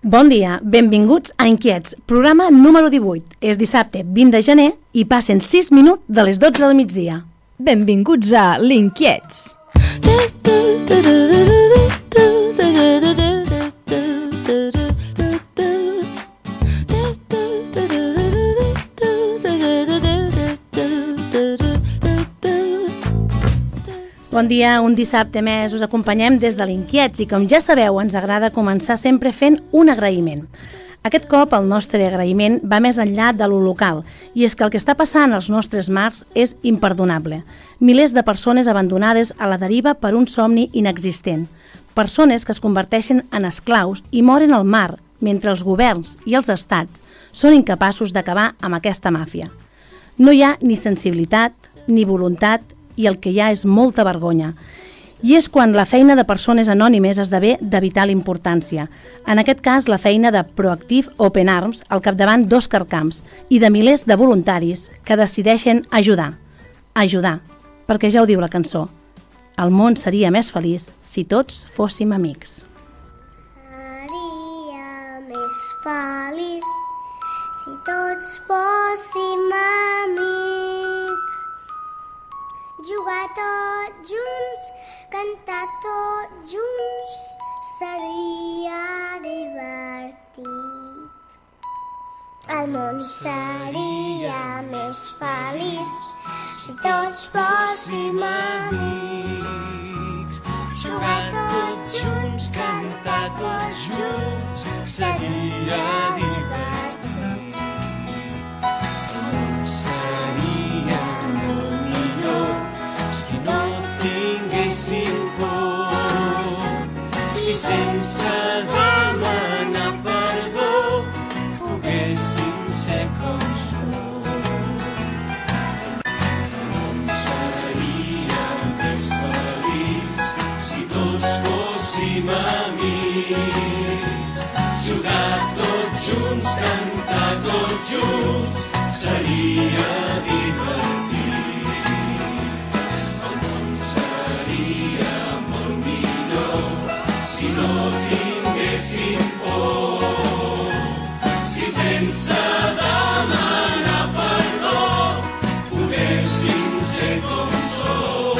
Bon dia, benvinguts a Inquiets, programa número 18. És dissabte 20 de gener i passen 6 minuts de les 12 del migdia. Benvinguts a l'Inquiets. Bon dia, un dissabte més us acompanyem des de l'Inquiets i com ja sabeu ens agrada començar sempre fent un agraïment. Aquest cop el nostre agraïment va més enllà de lo local i és que el que està passant als nostres mars és imperdonable. Milers de persones abandonades a la deriva per un somni inexistent. Persones que es converteixen en esclaus i moren al mar mentre els governs i els estats són incapaços d'acabar amb aquesta màfia. No hi ha ni sensibilitat ni voluntat i el que hi ha és molta vergonya. I és quan la feina de persones anònimes esdevé de vital importància. En aquest cas, la feina de Proactive Open Arms al capdavant d'Òscar Camps i de milers de voluntaris que decideixen ajudar. Ajudar, perquè ja ho diu la cançó. El món seria més feliç si tots fóssim amics. Seria més feliç si tots fóssim amics. Jugar tots junts, cantar tots junts, seria divertit. El món seria més feliç si tots fóssim amics. Jugar tots junts, cantar tots junts, seria divertit. El món seria molt millor si no tinguéssim por, si sense demanar perdó poguéssim ser com som. El món seria més feliç si tots fóssim amics. Jugar tots junts, cantar tots junts, seria divertit. Si no tinguéssim por, si sense demanar perdó poguéssim ser com som.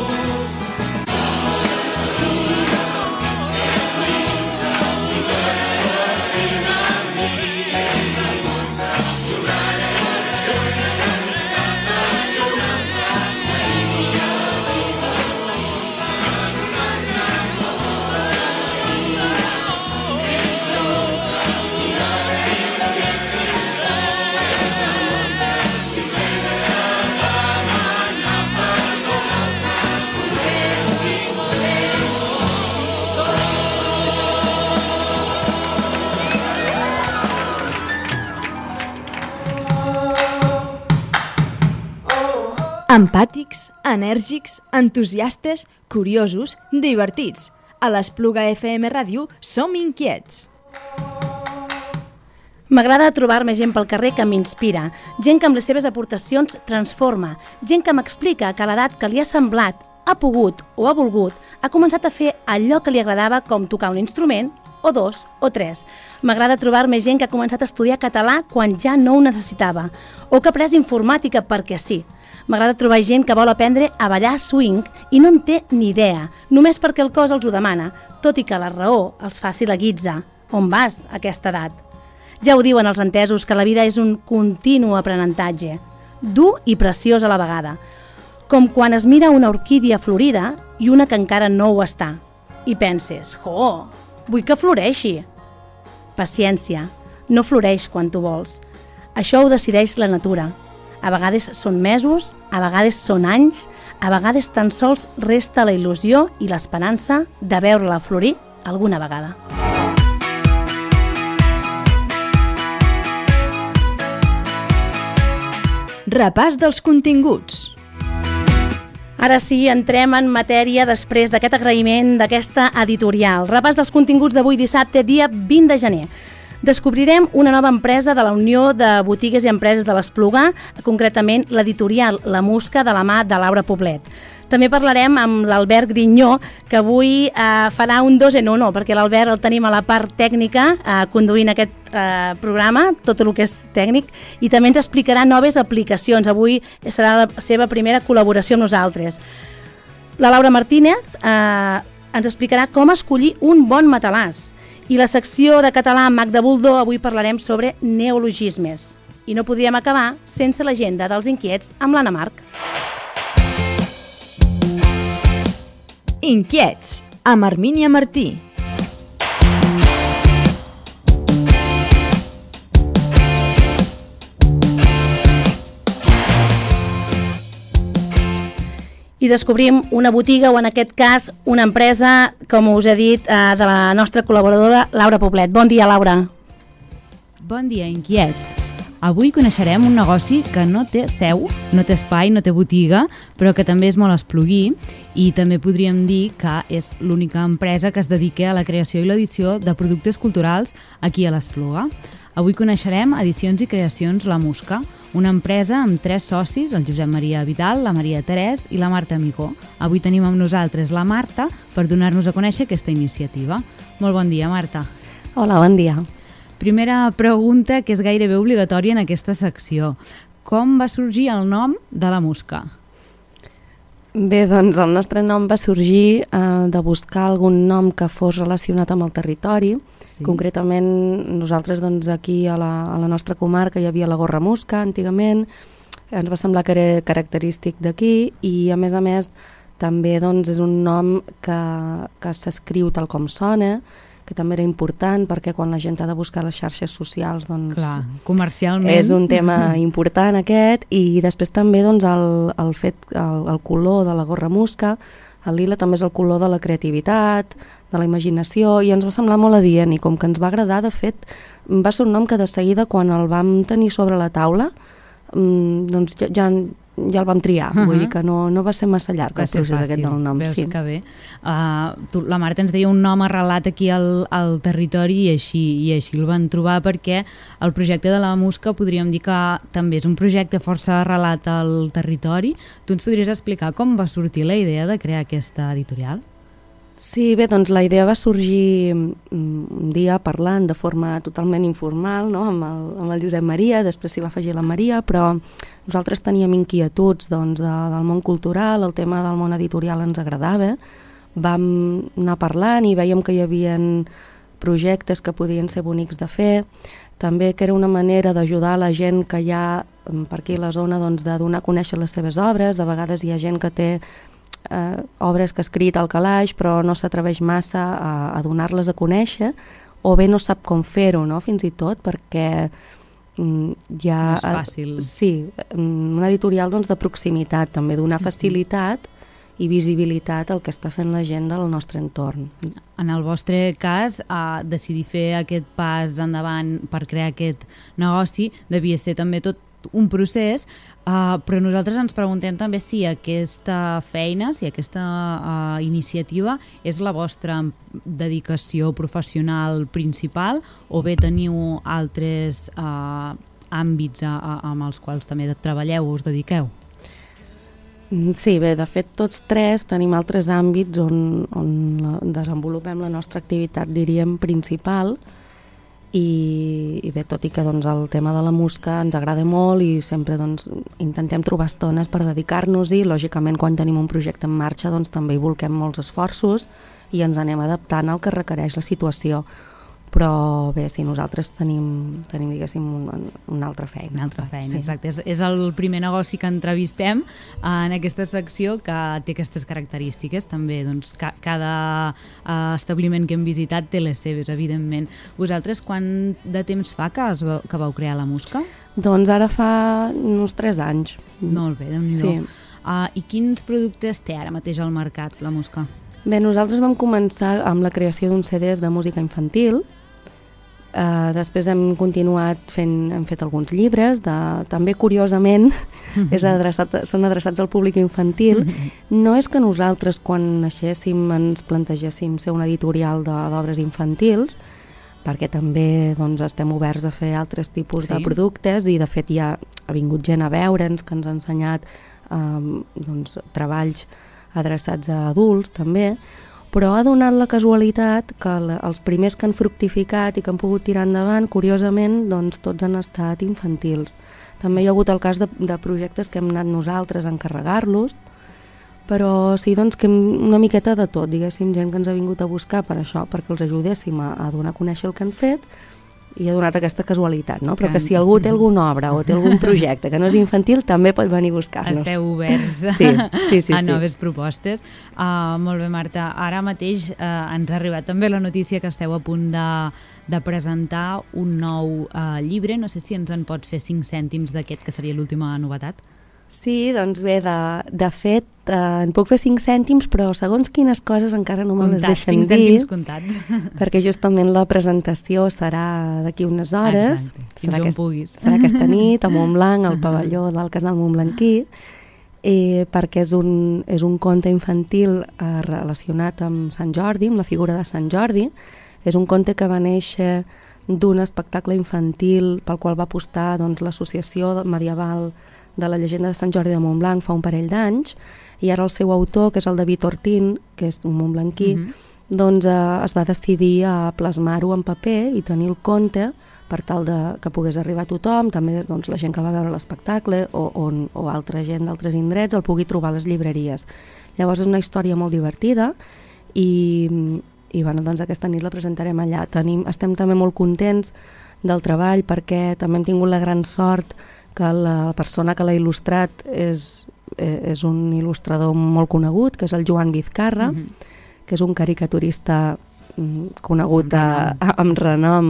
Seria més feliç si tots fóssim amics. Jugar tots junts, cantar tots junts, seria Empàtics, enèrgics, entusiastes, curiosos, divertits. A l'Espluga FM Ràdio som inquiets. M'agrada trobar-me gent pel carrer que m'inspira, gent que amb les seves aportacions transforma, gent que m'explica que a l'edat que li ha semblat, ha pogut o ha volgut, ha començat a fer allò que li agradava com tocar un instrument, o dos, o tres. M'agrada trobar-me gent que ha començat a estudiar català quan ja no ho necessitava, o que ha après informàtica perquè sí. M'agrada trobar gent que vol aprendre a ballar swing i no en té ni idea, només perquè el cos els ho demana, tot i que la raó els faci la guitza. On vas a aquesta edat? Ja ho diuen els entesos que la vida és un continu aprenentatge, dur i preciós a la vegada, com quan es mira una orquídia florida i una que encara no ho està. I penses, vull que floreixi. Paciència, no floreix quan tu vols. Això ho decideix la natura. A vegades són mesos, a vegades són anys, a vegades tan sols resta la il·lusió i l'esperança de veure-la florir alguna vegada. Repàs dels continguts. Ara sí, entrem en matèria després d'aquest agraïment d'aquesta editorial. Repàs dels continguts d'avui dissabte, dia 20 de gener. Descobrirem una nova empresa de la Unió de Botigues i Empreses de l'Espluga, concretament l'editorial La Musca de la mà de Laura Poblet. També parlarem amb l'Albert Grinyó, que avui farà un 2 en 1, perquè l'Albert el tenim a la part tècnica, conduint aquest programa, tot el que és tècnic, i també ens explicarà noves aplicacions. Avui serà la seva primera col·laboració amb nosaltres. La Laura Martínez ens explicarà com escollir un bon matalàs. I la secció de català amb Magda Buldó, avui parlarem sobre neologismes. I no podríem acabar sense l'agenda dels inquiets amb l'Anna Marc. Inquiets, amb Hermínia Martí. I descobrim una botiga, o en aquest cas una empresa, com us he dit, de la nostra col·laboradora Laura Poblet. Bon dia, Laura. Bon dia, inquiets. Avui coneixerem un negoci que no té seu, no té espai, no té botiga, però que també és molt espluguí, i també podríem dir que és l'única empresa que es dedica a la creació i l'edició de productes culturals aquí a l'Espluga. Avui coneixerem Edicions i Creacions La Musca, una empresa amb 3 socis, el Josep Maria Vidal, la Maria Terès i la Marta Amigó. Avui tenim amb nosaltres la Marta per donar-nos a conèixer aquesta iniciativa. Molt bon dia, Marta. Hola, bon dia. Primera pregunta, que és gairebé obligatòria en aquesta secció. Com va sorgir el nom de La Musca? Bé, doncs el nostre nom va sorgir de buscar algun nom que fos relacionat amb el territori. Sí. Concretament, nosaltres doncs, aquí a la nostra comarca hi havia la gorra musca antigament, ens va semblar que era característic d'aquí, i a més també doncs, és un nom que s'escriu tal com sona, que també era important perquè quan la gent ha de buscar les xarxes socials doncs, clar, comercialment és un tema important aquest. I després també doncs, el color de la gorra musca, el lila també és el color de la creativitat, de la imaginació, i ens va semblar molt adient, i com que ens va agradar, de fet va ser un nom que de seguida quan el vam tenir sobre la taula doncs ja el vam triar. Vull dir que no va ser massa llarg el procés aquest del nom. Veus sí. Que bé. La Marta ens deia un nom arrelat aquí al territori, i així el van trobar, perquè el projecte de La Musca podríem dir que també és un projecte força arrelat al territori. Tu ens podries explicar com va sortir la idea de crear aquesta editorial? Sí, bé, doncs la idea va sorgir un dia parlant de forma totalment informal, no? amb el Josep Maria, després s'hi va afegir la Maria, però nosaltres teníem inquietuds doncs, del món cultural, el tema del món editorial ens agradava, vam anar parlant i vèiem que hi havia projectes que podien ser bonics de fer, també que era una manera d'ajudar la gent que hi ha per aquí a la zona doncs, de donar a conèixer les seves obres. De vegades hi ha gent que té obres que ha escrit al calaix però no s'atreveix massa a donar-les a conèixer, o bé no sap com fer-ho, no? Fins i tot perquè ja... No és fàcil. Sí, una editorial doncs, de proximitat, també donar facilitat i visibilitat al que està fent la gent del nostre entorn. En el vostre cas, decidir fer aquest pas endavant per crear aquest negoci devia ser també tot un procés, però nosaltres ens preguntem també si aquesta feina, si aquesta iniciativa és la vostra dedicació professional principal, o bé teniu altres àmbits amb els quals també treballeu o us dediqueu? Sí, bé, de fet tots tres tenim altres àmbits on desenvolupem la nostra activitat, diríem, principal. I bé, tot i que doncs, el tema de la musca ens agrada molt i sempre doncs, intentem trobar estones per dedicar-nos-hi. Lògicament, quan tenim un projecte en marxa doncs, també hi volquem molts esforços i ens anem adaptant al que requereix la situació. Però bé, sí, nosaltres tenim diguéssim, una altra feina. Una altra feina, sí. Exacte. És el primer negoci que entrevistem en aquesta secció que té aquestes característiques. També doncs, cada establiment que hem visitat té les seves, evidentment. Vosaltres quant de temps fa que vau crear La Musca? Doncs ara fa uns 3 anys. Molt bé, Déu-n'hi-do. Sí. I quins productes té ara mateix al mercat La Musca? Bé, nosaltres vam començar amb la creació d'uns CDs de música infantil. Després hem continuat hem fet alguns llibres, també curiosament són adreçats al públic infantil. No és que nosaltres quan naixéssim ens plantegéssim ser una editorial d'obres infantils, perquè també doncs, estem oberts a fer altres tipus de productes, i de fet ja ha vingut gent a veure'ns que ens ha ensenyat doncs, treballs adreçats a adults també, però ha donat la casualitat que els primers que han fructificat i que han pogut tirar endavant, curiosament, doncs tots han estat infantils. També hi ha hagut el cas de projectes que hem anat nosaltres a encarregar-los, però sí, doncs, que una miqueta de tot, diguéssim, gent que ens ha vingut a buscar per això, perquè els ajudéssim a donar a conèixer el que han fet, i ha donat aquesta casualitat, no? Però que si algú té alguna obra o té algun projecte que no és infantil, també pot venir a buscar-nos. Esteu oberts a noves propostes. Molt bé, Marta. Ara mateix ens ha arribat també la notícia que esteu a punt de presentar un nou llibre. No sé si ens en pots fer 5 cèntims d'aquest, que seria l'última novetat. Sí, doncs bé, de fet, en puc fer 5 cèntims, però segons quines coses encara no me les deixen 5 dir. cèntims comptats. Perquè justament la presentació serà d'aquí unes hores. Exacte, fins on puguis. Serà aquesta nit a Montblanc, al pavelló del Casal Montblanquí, perquè és un conte infantil relacionat amb Sant Jordi, amb la figura de Sant Jordi. És un conte que va néixer d'un espectacle infantil pel qual va apostar doncs, l'associació medieval de la llegenda de Sant Jordi de Montblanc fa un parell d'anys, i ara el seu autor, que és el David Ortín, que és un montblanquí, doncs es va decidir a plasmar-ho en paper i tenir el conte per tal que pogués arribar a tothom, també doncs, la gent que va veure l'espectacle o altra gent d'altres indrets el pugui trobar a les llibreries. Llavors és una història molt divertida i bueno, doncs aquesta nit la presentarem allà. Estem també molt contents del treball perquè també hem tingut la gran sort que la persona que l'ha il·lustrat és un il·lustrador molt conegut, que és el Joan Vizcarra, que és un caricaturista conegut amb renom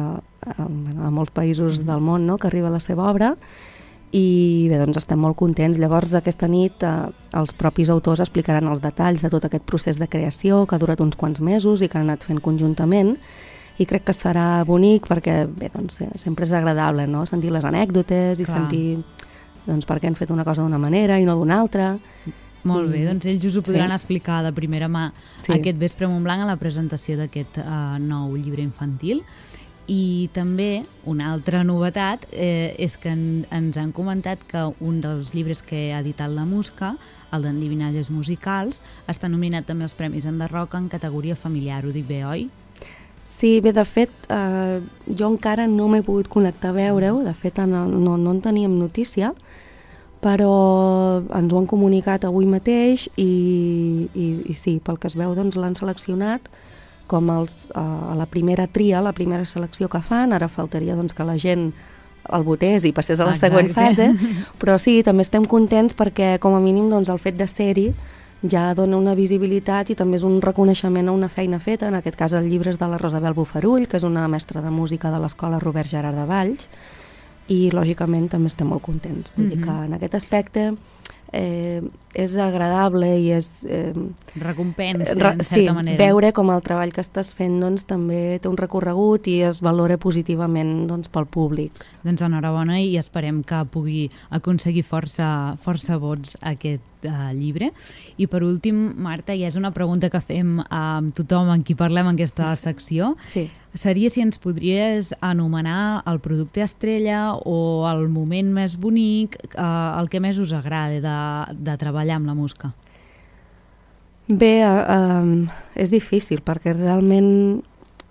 a molts països del món, no?, que arriba a la seva obra, i bé, doncs estem molt contents. Llavors aquesta nit els propis autors explicaran els detalls de tot aquest procés de creació que ha durat uns quants mesos i que han anat fent conjuntament, i crec que serà bonic perquè bé, doncs, sempre és agradable, no?, sentir les anècdotes i sentir doncs, per què han fet una cosa d'una manera i no d'una altra. Molt bé, doncs ells us ho podran explicar de primera mà aquest vespre a Montblanc a la presentació d'aquest nou llibre infantil. I també una altra novetat és que ens han comentat que un dels llibres que ha editat la Musca, el d'Endivinalles musicals, està nominat també als Premis Enderroca en categoria familiar. Ho dic bé, oi? Sí, bé, de fet, jo encara no m'he pogut connectar a veure-ho, de fet no en teníem notícia, però ens ho han comunicat avui mateix i sí, pel que es veu doncs l'han seleccionat com a la primera tria, la primera selecció que fan. Ara faltaria doncs, que la gent el votés i passés a la següent fase, però sí, també estem contents perquè com a mínim doncs, el fet de ser-hi ja dona una visibilitat i també és un reconeixement a una feina feta, en aquest cas el llibre és de la Rosabel Bufarull, que és una mestra de música de l'Escola Robert Gerard de Valls, i lògicament també estem molt contents. Vull dir que en aquest aspecte és agradable i és... recompensa, en certa manera. Veure com el treball que estàs fent doncs, també té un recorregut i es valora positivament doncs, pel públic. Doncs enhorabona i esperem que pugui aconseguir força vots aquest llibre. I per últim, Marta, ja és una pregunta que fem a tothom amb qui parlem en aquesta secció. Sí. Seria si ens podries anomenar el producte estrella o el moment més bonic, el que més us agrada de treballar amb la Musca. Bé, és difícil perquè realment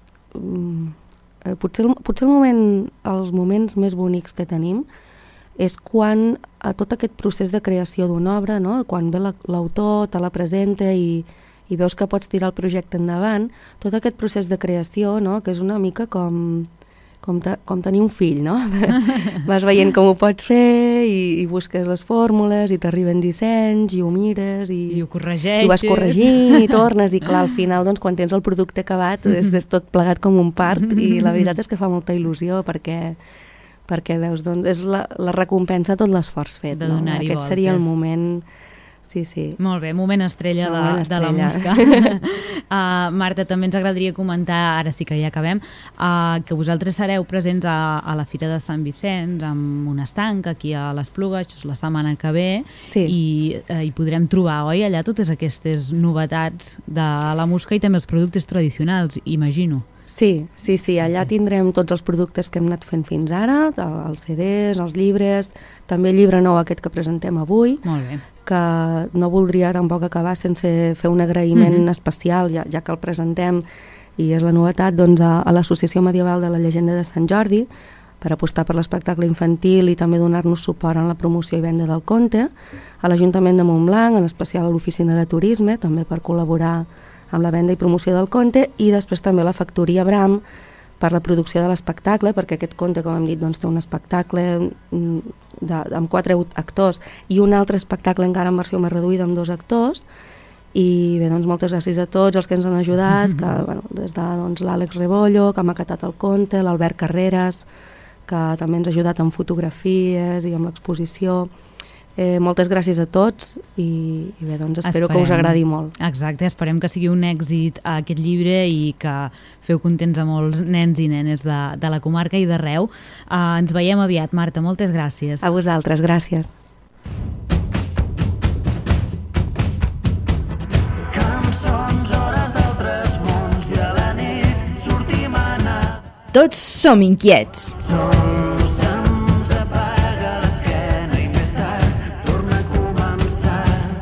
potser els moments més bonics que tenim és quan a tot aquest procés de creació d'una obra, no? Quan ve l'autor, te la presenta i veus que pots tirar el projecte endavant, tot aquest procés de creació, no? Que és una mica com tenir un fill, no? Vas veient com ho pots fer i busques les fórmules i t'arriben dissenys i ho mires i ho corregeixes. I ho vas corregint i tornes i clar, al final doncs, quan tens el producte acabat és tot plegat com un part i la veritat és que fa molta il·lusió perquè veus, doncs, és la recompensa a tot l'esforç fet. De donar-hi Aquest seria el moment... Sí. Molt bé, moment estrella de la Musca. Marta, també ens agradaria comentar, ara sí que ja acabem, que vosaltres sereu presents a la Fira de Sant Vicenç amb un estanc aquí a l'Espluga, això és la setmana que ve, i podrem trobar, oi, allà totes aquestes novetats de la Musca i també els productes tradicionals, imagino. Sí, allà tindrem tots els productes que hem anat fent fins ara, els CDs, els llibres, també el llibre nou aquest que presentem avui. Molt bé. que no voldria tampoc acabar sense fer un agraïment especial, ja que el presentem i és la novetat, doncs, a l'Associació Medieval de la Llegenda de Sant Jordi, per apostar per l'espectacle infantil i també donar-nos suport en la promoció i venda del conte, a l'Ajuntament de Montblanc, en especial a l'Oficina de Turisme, també per col·laborar amb la venda i promoció del conte, i després també a la Factoria Bram per la producció de l'espectacle, perquè aquest conte, com hem dit, doncs, té un espectacle amb 4 actors i un altre espectacle encara en versió més reduïda amb 2 actors. I bé, doncs moltes gràcies a tots els que ens han ajudat, que, bueno, des de doncs, l'Àlex Rebollo, que m'ha maquetat el conte, l'Albert Carreras, que també ens ha ajudat amb fotografies i amb l'exposició. Moltes gràcies a tots i bé, doncs espero que us agradi molt. Exacte, esperem que sigui un èxit aquest llibre i que feu contents a molts nens i nenes de la comarca i d'arreu. Ens veiem aviat, Marta, moltes gràcies. A vosaltres, gràcies. Cançons, hores d'altres mons i a la nit sortim a anar. Tots som inquiets. Sol se'ns apaga l'esquena i més tard torna a començar.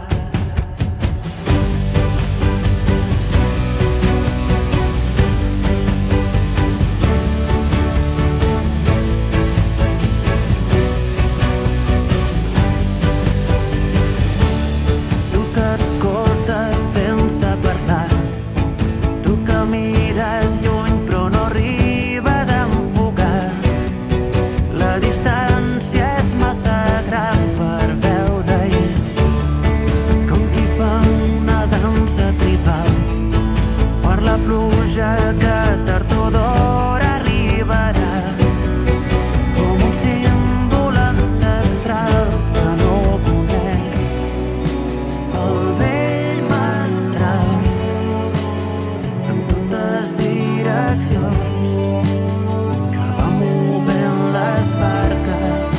Tu que escoltes sense parlar, tu que mires lluny però no arribes a enfocar. La distància és massa gran per veure-hi, com qui fa una dansa tribal per la pluja que tard o d'hora arribarà, com un símbol ancestral que no conec, el vell mestral en totes direccions que va movent les barques.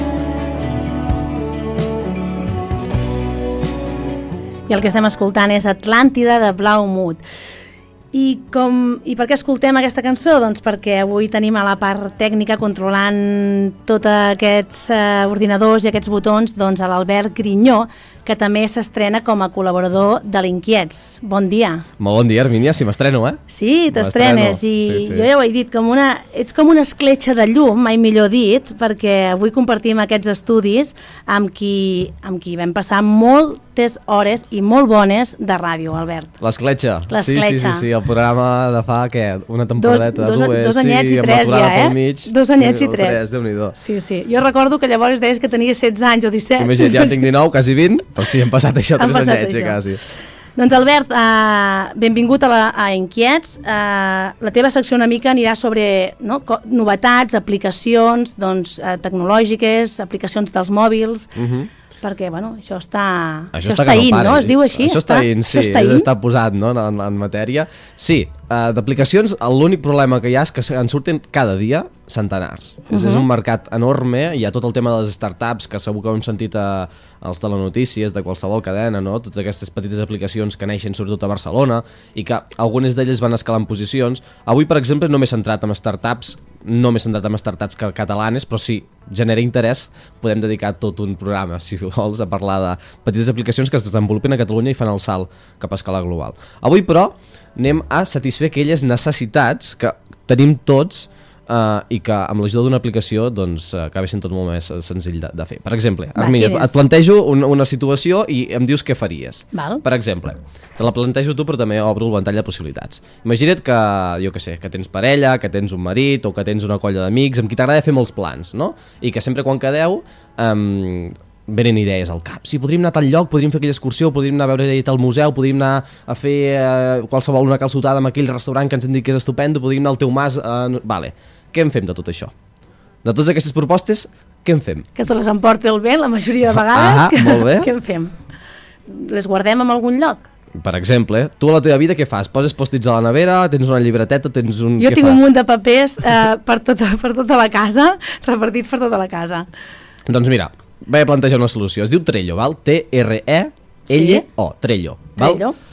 I el que estem escoltant és Atlàntida de Blaumut. I per què escoltem aquesta cançó? Doncs perquè avui tenim a la part tècnica controlant tots aquests ordinadors i aquests botons, doncs a l'Albert Grinyó, que també s'estrena com a col·laborador de l'Inquiets. Bon dia. Molt bon dia, Hermínia, si m'estreno, Sí, t'estrenes, i jo ja ho he dit, ets com una escletxa de llum, mai millor dit, perquè avui compartim aquests estudis amb qui vam passar moltes hores i molt bones de ràdio, Albert. L'escletxa. L'escletxa. Sí, el programa de fa, què, una temporadeta, dos anyets i tres ja, mig, 2 anyets i 3. Déu-n'hi-do. Sí, jo recordo que llavors deies que tenies 16 anys o 17. Imagina't, ja en tinc 19, quasi 20, però sí, hem passat això 3 anyets, quasi. Doncs Albert, benvingut a Inquiets. La teva secció una mica anirà sobre novetats, aplicacions tecnològiques, aplicacions dels mòbils, perquè això està in, no? Es diu així? Això està in, sí, està posat en matèria. Sí, d'aplicacions l'únic problema que hi ha és que en surten cada dia centenars. És un mercat enorme, hi ha tot el tema de les startups, que segur que heu sentit als telenotícies de qualsevol cadena, no? Totes aquestes petites aplicacions que neixen sobretot a Barcelona i que algunes d'elles van escalant posicions. Avui, per exemple, no m'he centrat en startups, catalanes, però si genera interès podem dedicar tot un programa, si vols, a parlar de petites aplicacions que es desenvolupen a Catalunya i fan el salt cap a escala global. Avui, però, anem a satisfer aquelles necessitats que tenim tots i que amb l'ajuda d'una aplicació acaba sent tot molt més senzill de fer. Per exemple, Armínia, et plantejo una situació i em dius què faries. Per exemple, te la plantejo tu però també obro el ventall de possibilitats. Imagina't que, jo què sé, que tens parella, que tens un marit o que tens una colla d'amics amb qui t'agrada fer molts plans, no? I que sempre quan quedeu venen idees al cap. Sí, podríem anar a tal lloc, podríem fer aquella excursió, podríem anar a veure tal museu, podríem anar a fer qualsevol una calçotada amb aquell restaurant que ens han dit que és estupendo, podríem anar al teu mas... Vale, què en fem de tot això? De totes aquestes propostes, què en fem? Que se les emporti el vent la majoria de vegades. Molt bé. Què en fem? Les guardem en algun lloc? Per exemple, tu a la teva vida què fas? Poses pòstits a la nevera, tens una llibreteta, tens un... Jo tinc un munt de papers per tota la casa, repartits per tota la casa. Doncs mira, vaig a plantejar una solució. Es diu Trello, val? T-R-E-L-O, Trello. Trello.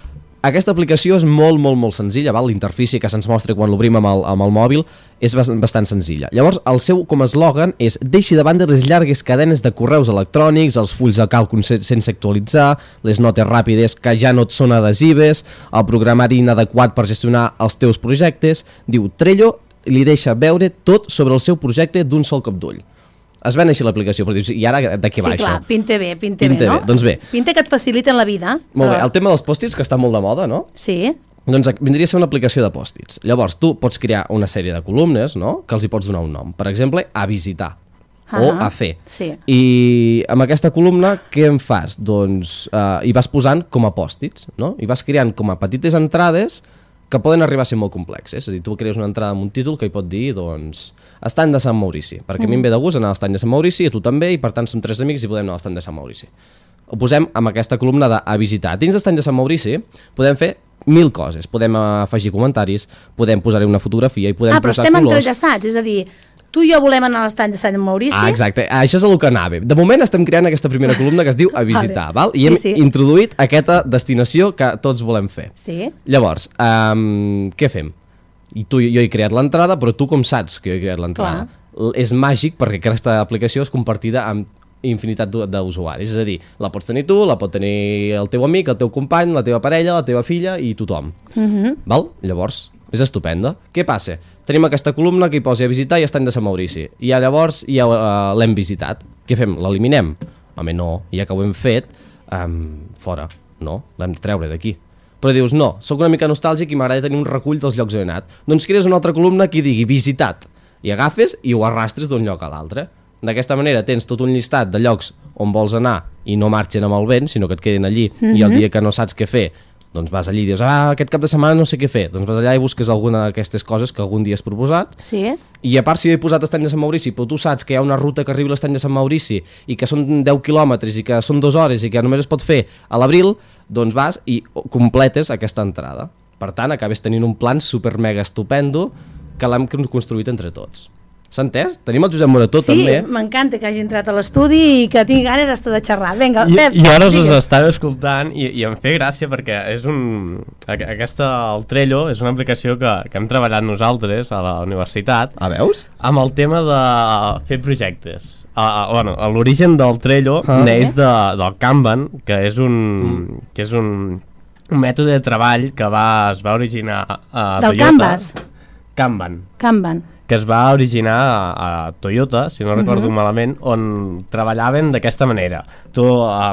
Aquesta aplicació és molt senzilla, val? L'interfície que se'ns mostra quan l'obrim amb el mòbil és bastant senzilla. Llavors, el seu com a eslògan és deixi de banda les llargues cadenes de correus electrònics, els fulls de càlcul sense actualitzar, les notes ràpides que ja no et són adhesives, el programari inadequat per gestionar els teus projectes. Diu, Trello li deixa veure tot sobre el seu projecte d'un sol cop d'ull. Es ven així l'aplicació, però dius, i ara de què va Sí, clar, això? pinta bé, no? Doncs bé. Pinta que et faciliten la vida. Molt bé, el tema dels pòstits, que està molt de moda, no? Sí. Doncs vindria a ser una aplicació de pòstits. Llavors, tu pots crear una sèrie de columnes, no?, que els hi pots donar un nom. Per exemple, a visitar o a fer. Sí. I amb aquesta columna, què en fas? Doncs hi vas posant com a pòstits, no? I vas creant com a petites entrades que poden arribar a ser molt complexes. És a dir, tu crees una entrada amb un títol que hi pot dir, doncs, Estany de Sant Maurici, perquè a mi em ve de gust anar a l'Estany de Sant Maurici, a tu també, i per tant som 3 amics i podem anar a l'Estany de Sant Maurici. Ho posem amb aquesta columna de a visitar. Dins d'Estany de Sant Maurici podem fer 1000 coses. Podem afegir comentaris, podem posar-hi una fotografia i podem però posar estem colors. entrellaçats, és a dir, tu i jo volem anar a l'Estany de Sant Maurici. Exacte, això és el que anava. De moment estem creant aquesta primera columna que es diu a visitar, val? I hem introduït aquesta destinació que tots volem fer. Sí. Llavors, què fem? I jo he creat l'entrada, però tu com saps que jo he creat l'entrada? És màgic perquè aquesta aplicació és compartida amb infinitat d'usuaris, és a dir, la pots tenir tu, la pot tenir el teu amic, el teu company, la teva parella, la teva filla i tothom. Val? Llavors, és estupenda. Què passa? Tenim aquesta columna que hi posa a visitar i Estany de Sant Maurici. I llavors ja l'hem visitat. Què fem? L'eliminem? Home, no. Ja que ho hem fet, fora. No, l'hem de treure d'aquí. Però dius, no, sóc una mica nostàlgic i m'agrada tenir un recull dels llocs on he anat. Doncs crees una altra columna que digui visitat. I agafes i ho arrastres d'un lloc a l'altre. D'aquesta manera tens tot un llistat de llocs on vols anar i no marxen amb el vent, sinó que et queden allí i el dia que no saps què fer, doncs vas allí i dius, aquest cap de setmana no sé què fer. Doncs vas allà i busques alguna d'aquestes coses que algun dia has proposat. Sí. I a part si he posat Estany de Sant Maurici, però tu saps que hi ha una ruta que arriba a l'Estany de Sant Maurici i que són 10 quilòmetres i que són 2 hores i que només es pot fer a l'abril, doncs vas i completes aquesta entrada. Per tant, acabes tenint un plan super mega estupendo que l'hem construït entre tots. S'ha entès? Tenim el Josep Morató també. Sí, m'encanta que hagi entrat a l'estudi i que tingui ganes hasta de xerrar. Vinga, Pep, I ara us estava escoltant i em fe gràcia perquè és el Trello és una aplicació que hem treballat nosaltres a la universitat. Veus? Amb el tema de fer projectes. L'origen del Trello neix del Kanban, que és un mètode de treball que es va originar a del Toyota. Kanban. Que es va originar a Toyota, si no recordo malament, on treballaven d'aquesta manera. Tu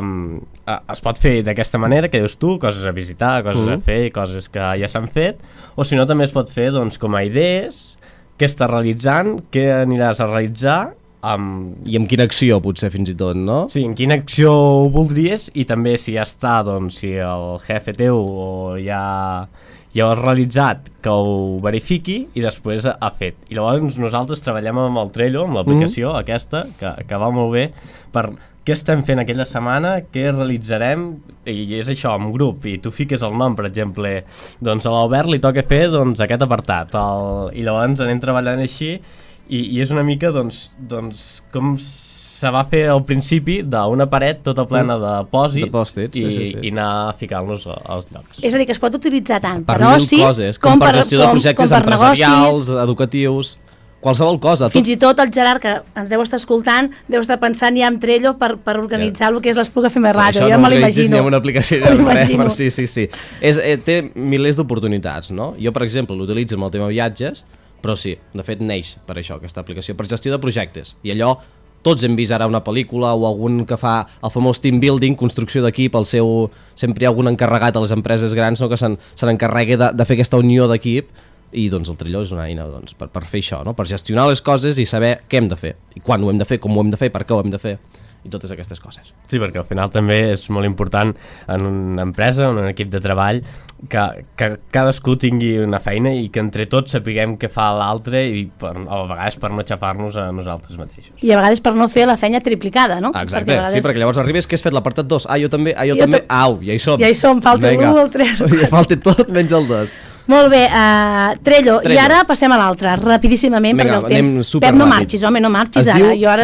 es pot fer d'aquesta manera, que dius tu, coses a visitar, coses a fer, coses que ja s'han fet, o si no també es pot fer doncs, com a idees, què estàs realitzant, què aniràs a realitzar, i amb quina acció potser fins i tot, no? Sí, en quina acció ho voldries i també si ja està, doncs, si el jefe teu o ja ho has realitzat, que ho verifiqui i després ha fet. I llavors nosaltres treballem amb el Trello, amb l'aplicació aquesta, que va molt bé, per què estem fent aquella setmana, què realitzarem, i és això, en grup, i tu fiques el nom, per exemple, doncs a l'Albert li toca fer doncs, aquest apartat, i llavors anem treballant així, i és una mica doncs com se va fer al principi d'una paret tota plena de pòsits i anar ficant-los als llocs. És a dir, que es pot utilitzar tant per oci com per gestió de projectes empresarials, educatius, qualsevol cosa. Fins i tot el Gerard, que ens deu estar escoltant, deu estar pensant ja en Trello per organitzar el que és l'Espluga FM Ràdio. Jo me l'imagino. Això no una aplicació de sí. Té milers d'oportunitats, no? Jo, per exemple, l'utilitzo amb el tema viatges, però sí, de fet neix per això, aquesta aplicació, per gestió de projectes. I allò, tots hem vist ara una pel·lícula o algun que fa el famós team building, construcció d'equip, sempre hi ha algun encarregat a les empreses grans, no?, que se n'encarregui de fer aquesta unió d'equip, i doncs el Trello és una eina per fer això, no?, per gestionar les coses i saber què hem de fer, i quan ho hem de fer, com ho hem de fer, per què ho hem de fer, i totes aquestes coses. Sí, perquè al final també és molt important en una empresa, en un equip de treball, que cadascú tingui una feina i que entre tots sapiguem què fa l'altre i a vegades per no xafar-nos a nosaltres mateixos. I a vegades per no fer la feina triplicada, no? Exacte, sí, perquè llavors arribes, què has fet l'apartat 2? Jo també, au, ja hi som. Ja hi som, falta l'1, el 3, Ja falta tot menys el 2. Molt bé, Trello, i ara passem a l'altre, rapidíssimament, perquè el temps... Pep, no marxis, home, no marxis ara, jo ara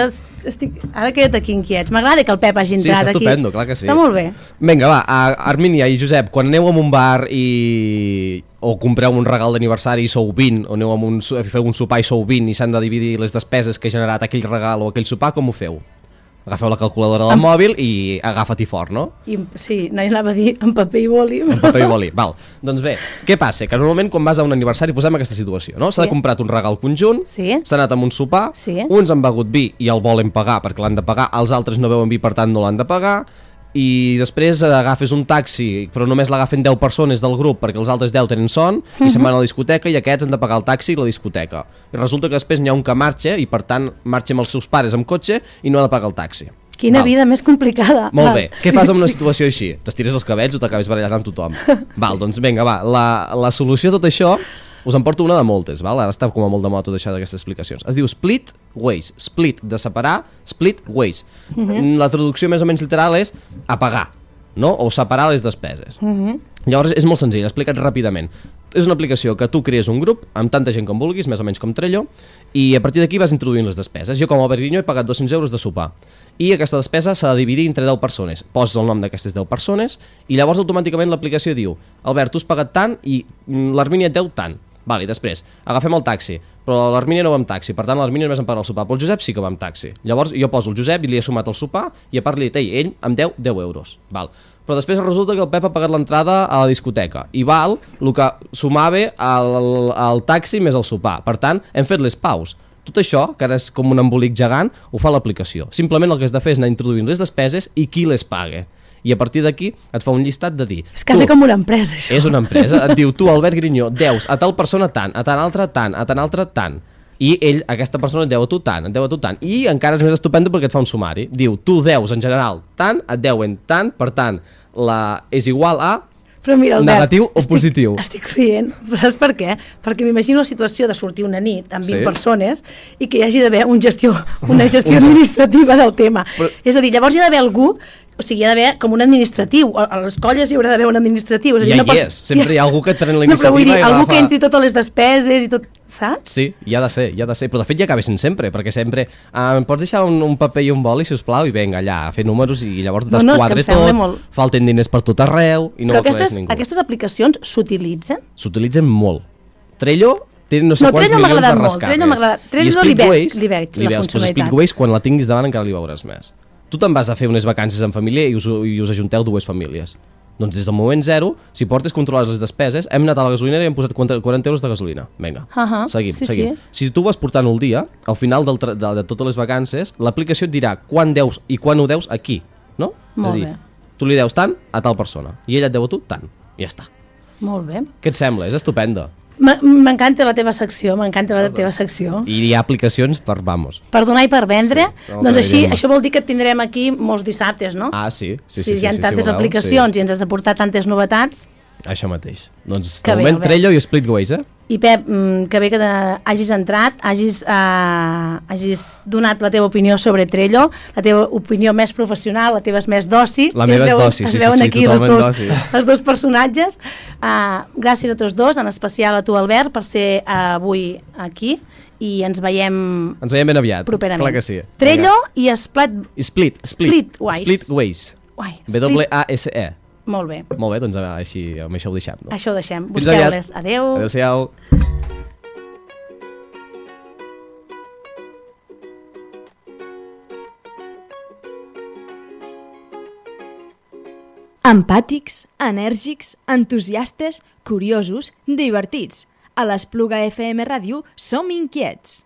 Ara queda't aquí inquiets. M'agrada que el Pep hagi Sí, entrat està aquí. estupendo, clar que sí. Està molt bé. Vinga, va, Armínia i Josep, quan aneu a un bar o compreu un regal d'aniversari i sou 20, o aneu a feu un sopar i sou 20 i s'han de dividir les despeses que ha generat aquell regal o aquell sopar, com ho feu? Agafeu la calculadora del mòbil i agafa-t'hi fort, no? Sí, anava a dir en paper i boli. En paper i boli, val. Doncs bé, què passa? Que normalment quan vas a un aniversari posem aquesta situació, no? S'ha de comprar un regal conjunt, s'ha anat amb un sopar, uns han begut vi i el volen pagar perquè l'han de pagar, els altres no beuen vi, per tant no l'han de pagar, i després agafes un taxi, però només l'agafen 10 persones del grup perquè els altres 10 tenen son i se'n van a la discoteca i aquests han de pagar el taxi i la discoteca. I resulta que després n'hi ha un que marxa i per tant marxa amb els seus pares amb cotxe i no ha de pagar el taxi. Quina vida més complicada. Molt bé, què fas amb una situació així? T'estires els cabells o t'acabes barallant amb tothom? Val, doncs vinga, va, la solució a tot això us en porto una de moltes, val? Ara està com a molt de moda tot això d'aquestes explicacions. Es diu split ways, split de separar, split ways. La traducció més o menys literal és apagar, no? O separar les despeses. Llavors és molt senzill, explicat ràpidament. És una aplicació que tu crees un grup amb tanta gent com vulguis, més o menys com Trello, i a partir d'aquí vas introduint les despeses. Jo com a Albert Grinyó he pagat 200 euros de sopar i aquesta despesa s'ha de dividir entre 10 persones. Poses el nom d'aquestes 10 persones i llavors automàticament l'aplicació diu: Albert, tu has pagat tant i l'Armínia et deu tant. Vale, i després, agafem el taxi, però l'Armínia no va amb taxi, per tant l'Armínia només em paga el sopar, però el Josep sí que va amb taxi. Llavors jo poso el Josep i li he sumat el sopar i a part li he dit, ell em deu 10 euros. Val. Però després resulta que el Pep ha pagat l'entrada a la discoteca i val el que sumava al taxi més el sopar. Per tant, hem fet les paus. Tot això, que ara és com un embolic gegant, ho fa l'aplicació. Simplement el que has de fer és anar introduint les despeses i qui les paga. I a partir d'aquí et fa un llistat de dir... És quasi com una empresa, això. És una empresa. Et diu, tu, Albert Grinyó, deus a tal persona tant, a tal altra tant, a tal altra tant. I ell, aquesta persona, et deu a tu tant, et deu a tu tant. I encara és més estupendo perquè et fa un sumari. Diu, tu deus en general tant, et deuen tant, per tant, és igual a... Però mira, Albert, negatiu o positiu. Estic rient, però saps per què? Perquè m'imagino la situació de sortir una nit amb 20 persones i que hi hagi d'haver una gestió administrativa del tema. Però... És a dir, llavors hi ha d'haver algú, o sigui, hi ha d'haver com un administratiu. A les colles hi haurà d'haver un administratiu. És a dir, ja hi és, sempre hi ha algú que et pren la iniciativa. No, però vull dir, algú que entri totes les despeses i tot, saps? Sí, hi ha de ser, però de fet ja acaba sent sempre, perquè sempre em pots deixar un paper i un boli, sisplau, i vinga, allà, a fer números i llavors desquadre tot, falten diners per tot arreu i no ho aclareix ningú. Però aquestes aplicacions s'utilitzen? S'utilitzen molt. Trello té no sé quants milions de rescàrregues. Trello li veig la funcionalitat. Splitways, quan la tinguis davant encara li veuràs més. Tu te'n vas a fer unes vacances en família i us ajunteu dues famílies. Doncs des del moment zero, si portes controlades les despeses, hem anat a la gasolinera i hem posat 40 euros de gasolina. Vinga, seguim. Si tu vas portant el dia, al final de totes les vacances, l'aplicació et dirà quan deus i quan ho deus a qui, no? Molt bé. Tu li deus tant a tal persona i ella et deu a tu tant. I ja està. Molt bé. Què et sembla? És estupenda. M'encanta la teva secció, I hi ha aplicacions per, vamos. Per donar i per vendre, doncs així, això vol dir que et tindrem aquí molts dissabtes, no? Ah, sí. Si hi ha tantes aplicacions i ens has de portar tantes novetats... Això mateix. Doncs de moment Trello i Splitways, I Pep, que bé que hagis entrat, hagis donat la teva opinió sobre Trello, la teva opinió més professional, la teva és més d'oci. La meva és d'oci, sí, totalment d'oci. Els dos personatges. Gràcies a tots dos, en especial a tu, Albert, per ser avui aquí i ens veiem ben aviat, properament. Clar que sí. Trello i Splitways. W-A-S-E. Molt bé. Molt bé, doncs així, amb això ho deixem. No? Això ho deixem. Busqueu-les. Adéu. Adéu-siau. Empàtics, enèrgics, entusiastes, curiosos, divertits. A l'Espluga FM Ràdio som inquiets.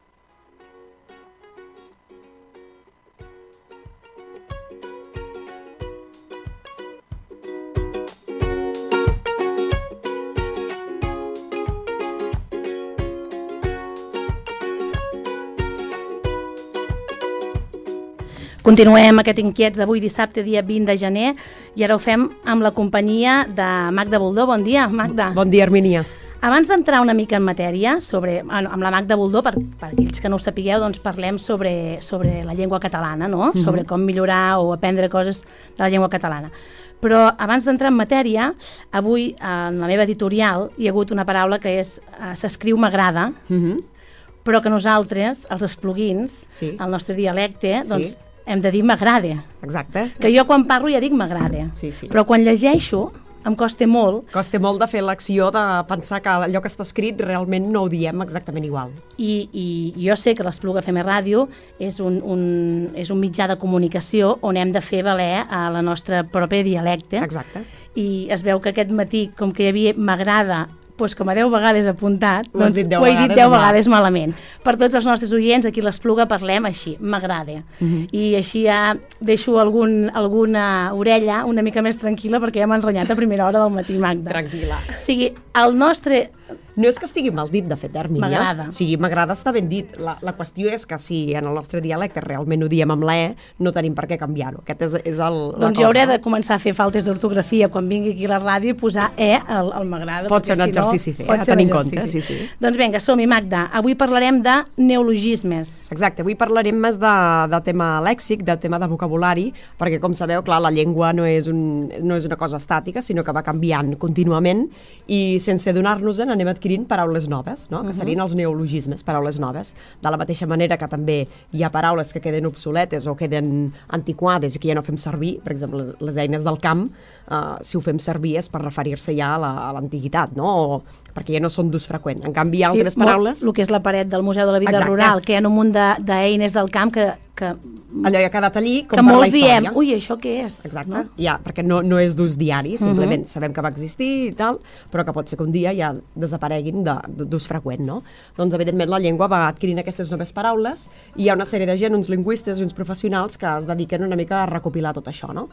Continuem aquest Inquiets d'avui dissabte, dia 20 de gener, i ara ho fem amb la companyia de Magda Boldó. Bon dia, Magda. Bon dia, Armínia. Abans d'entrar una mica en matèria, amb la Magda Boldó, per aquells que no ho sapigueu, doncs parlem sobre la llengua catalana, no? Sobre com millorar o aprendre coses de la llengua catalana. Però abans d'entrar en matèria, avui en la meva editorial hi ha hagut una paraula que és s'escriu m'agrada, però que nosaltres, els espluguins, Sí. el nostre dialecte, Sí. doncs hem de dir m'agrada. Exacte. Que jo quan parlo ja dic m'agrada. Sí, sí. Però quan llegeixo em costa molt Costa molt de fer l'acció de pensar que allò que està escrit realment no ho diem exactament igual. i jo sé que l'Espluga FM Ràdio és un mitjà de comunicació on hem de fer valer a la nostra pròpia dialecte. Exacte. I es veu que aquest matí, com que hi havia m'agrada, doncs com a 10 vegades apuntat, Ho has doncs dit 10 ho he dit vegades 10 mal. vegades malament. Per tots els nostres oients, aquí a l'Espluga parlem així, m'agrada. I així ja deixo alguna orella una mica més tranquil·la perquè ja m'ha enrenyat a primera hora del matí, Magda. Tranquil·la. O sigui, el nostre... No és que estigui mal dit, de fet, Hermínia. M'agrada. O sigui, m'agrada està ben dit. La qüestió és que si en el nostre dialecte realment ho diem amb la E, no tenim per què canviar-ho. Aquest és la Doncs cosa, jo hauré no? de començar a fer faltes d'ortografia quan vingui aquí a la ràdio i posar al m'agrada. Pot ser perquè un si no, exercici fer, pot a ser un tenir en compte, exercici. sí, sí. Doncs vinga, som-hi, Magda. Avui parlarem de neologismes. Exacte, avui parlarem més de tema lèxic, de tema de vocabulari, perquè com sabeu, clar, la llengua no és una cosa estàtica, sinó que va canviant contínuament i sense adonar-nos-en anem adquirint paraules noves, no? Que serien els neologismes, paraules noves. De la mateixa manera que també hi ha paraules que queden obsoletes o queden antiquades i que ja no fem servir, per exemple, les eines del camp, si ho fem servir és per referir-se ja a l'antiguitat, no? O perquè ja no són d'ús freqüent. En canvi, hi ha altres paraules... El que és la paret del Museu de la Vida Exacte. Rural, que hi ha un munt d'eines del camp que Allò ja ha quedat allí com que per la molts història. diem, ui, això què és? Exacte, No? ja, perquè no és d'ús diari, simplement sabem que va existir i tal, però que pot ser que un dia ja desapareguin d'ús freqüent, no? Doncs, evidentment, la llengua va adquirint aquestes noves paraules i hi ha una sèrie de gent, uns lingüistes i uns professionals que es dediquen una mica a recopilar tot això, no?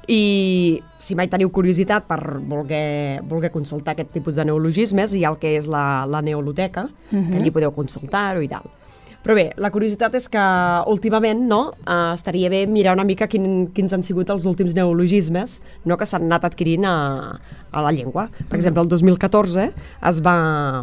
I si mai teniu curiositat per voler consultar aquest tipus de neologismes, hi ha el que és la neoloteca, que allí podeu consultar-ho i tal. Però bé, la curiositat és que últimament estaria bé mirar una mica quins han sigut els últims neologismes que s'han anat adquirint a la llengua. Per exemple, el 2014 es va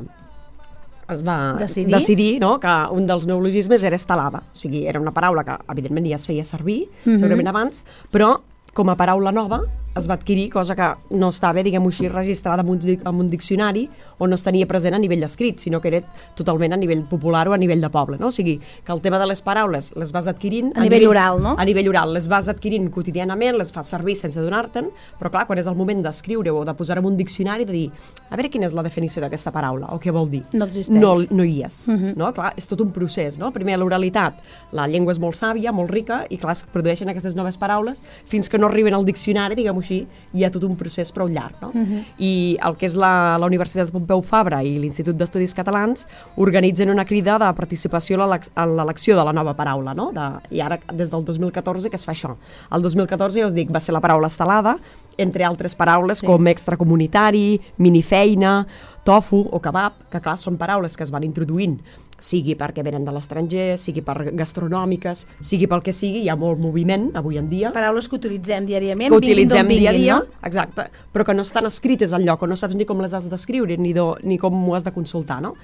decidir que un dels neologismes era estelada. O sigui, era una paraula que evidentment ja es feia servir, segurament abans, però com a paraula nova es va adquirir, cosa que no estava, diguem-ho així, registrada en un diccionari o no es tenia present a nivell escrit, sinó que era totalment a nivell popular o a nivell de poble, no? O sigui, que el tema de les paraules les vas adquirint... A nivell oral, no? A nivell oral, les vas adquirint quotidianament, les fas servir sense donar-te'n, però clar, quan és el moment d'escriure o de posar en un diccionari, de dir, a veure quina és la definició d'aquesta paraula, o què vol dir. No existeix. No hi és, no? Clar, és tot un procés, no? Primer, l'oralitat, la llengua és molt sàvia, molt rica, i clar, es produeixen aquestes noves paraules fins que no arriben al diccionari, diguem-ho així, hi ha tot un procés prou llarg, no? I el que és la Universitat Pompeu Fabra i l'Institut d'Estudis Catalans organitzen una crida de participació a l'elecció de la nova paraula, no? I ara, des del 2014, que es fa això. El 2014, ja us dic, va ser la paraula estelada, entre altres paraules com extracomunitari, minifeina, tofu o kebab, que clar, són paraules que es van introduint, sigui perquè venen de l'estranger, sigui per gastronòmiques, sigui pel que sigui, hi ha molt moviment avui en dia. Paraules que utilitzem diàriament, Que utilitzem vinguin dia a d'on dia, vinguin, no? exacte, però que no estan escrites al lloc, o no saps ni com les has d'escriure, ni com ho has de consultar, no?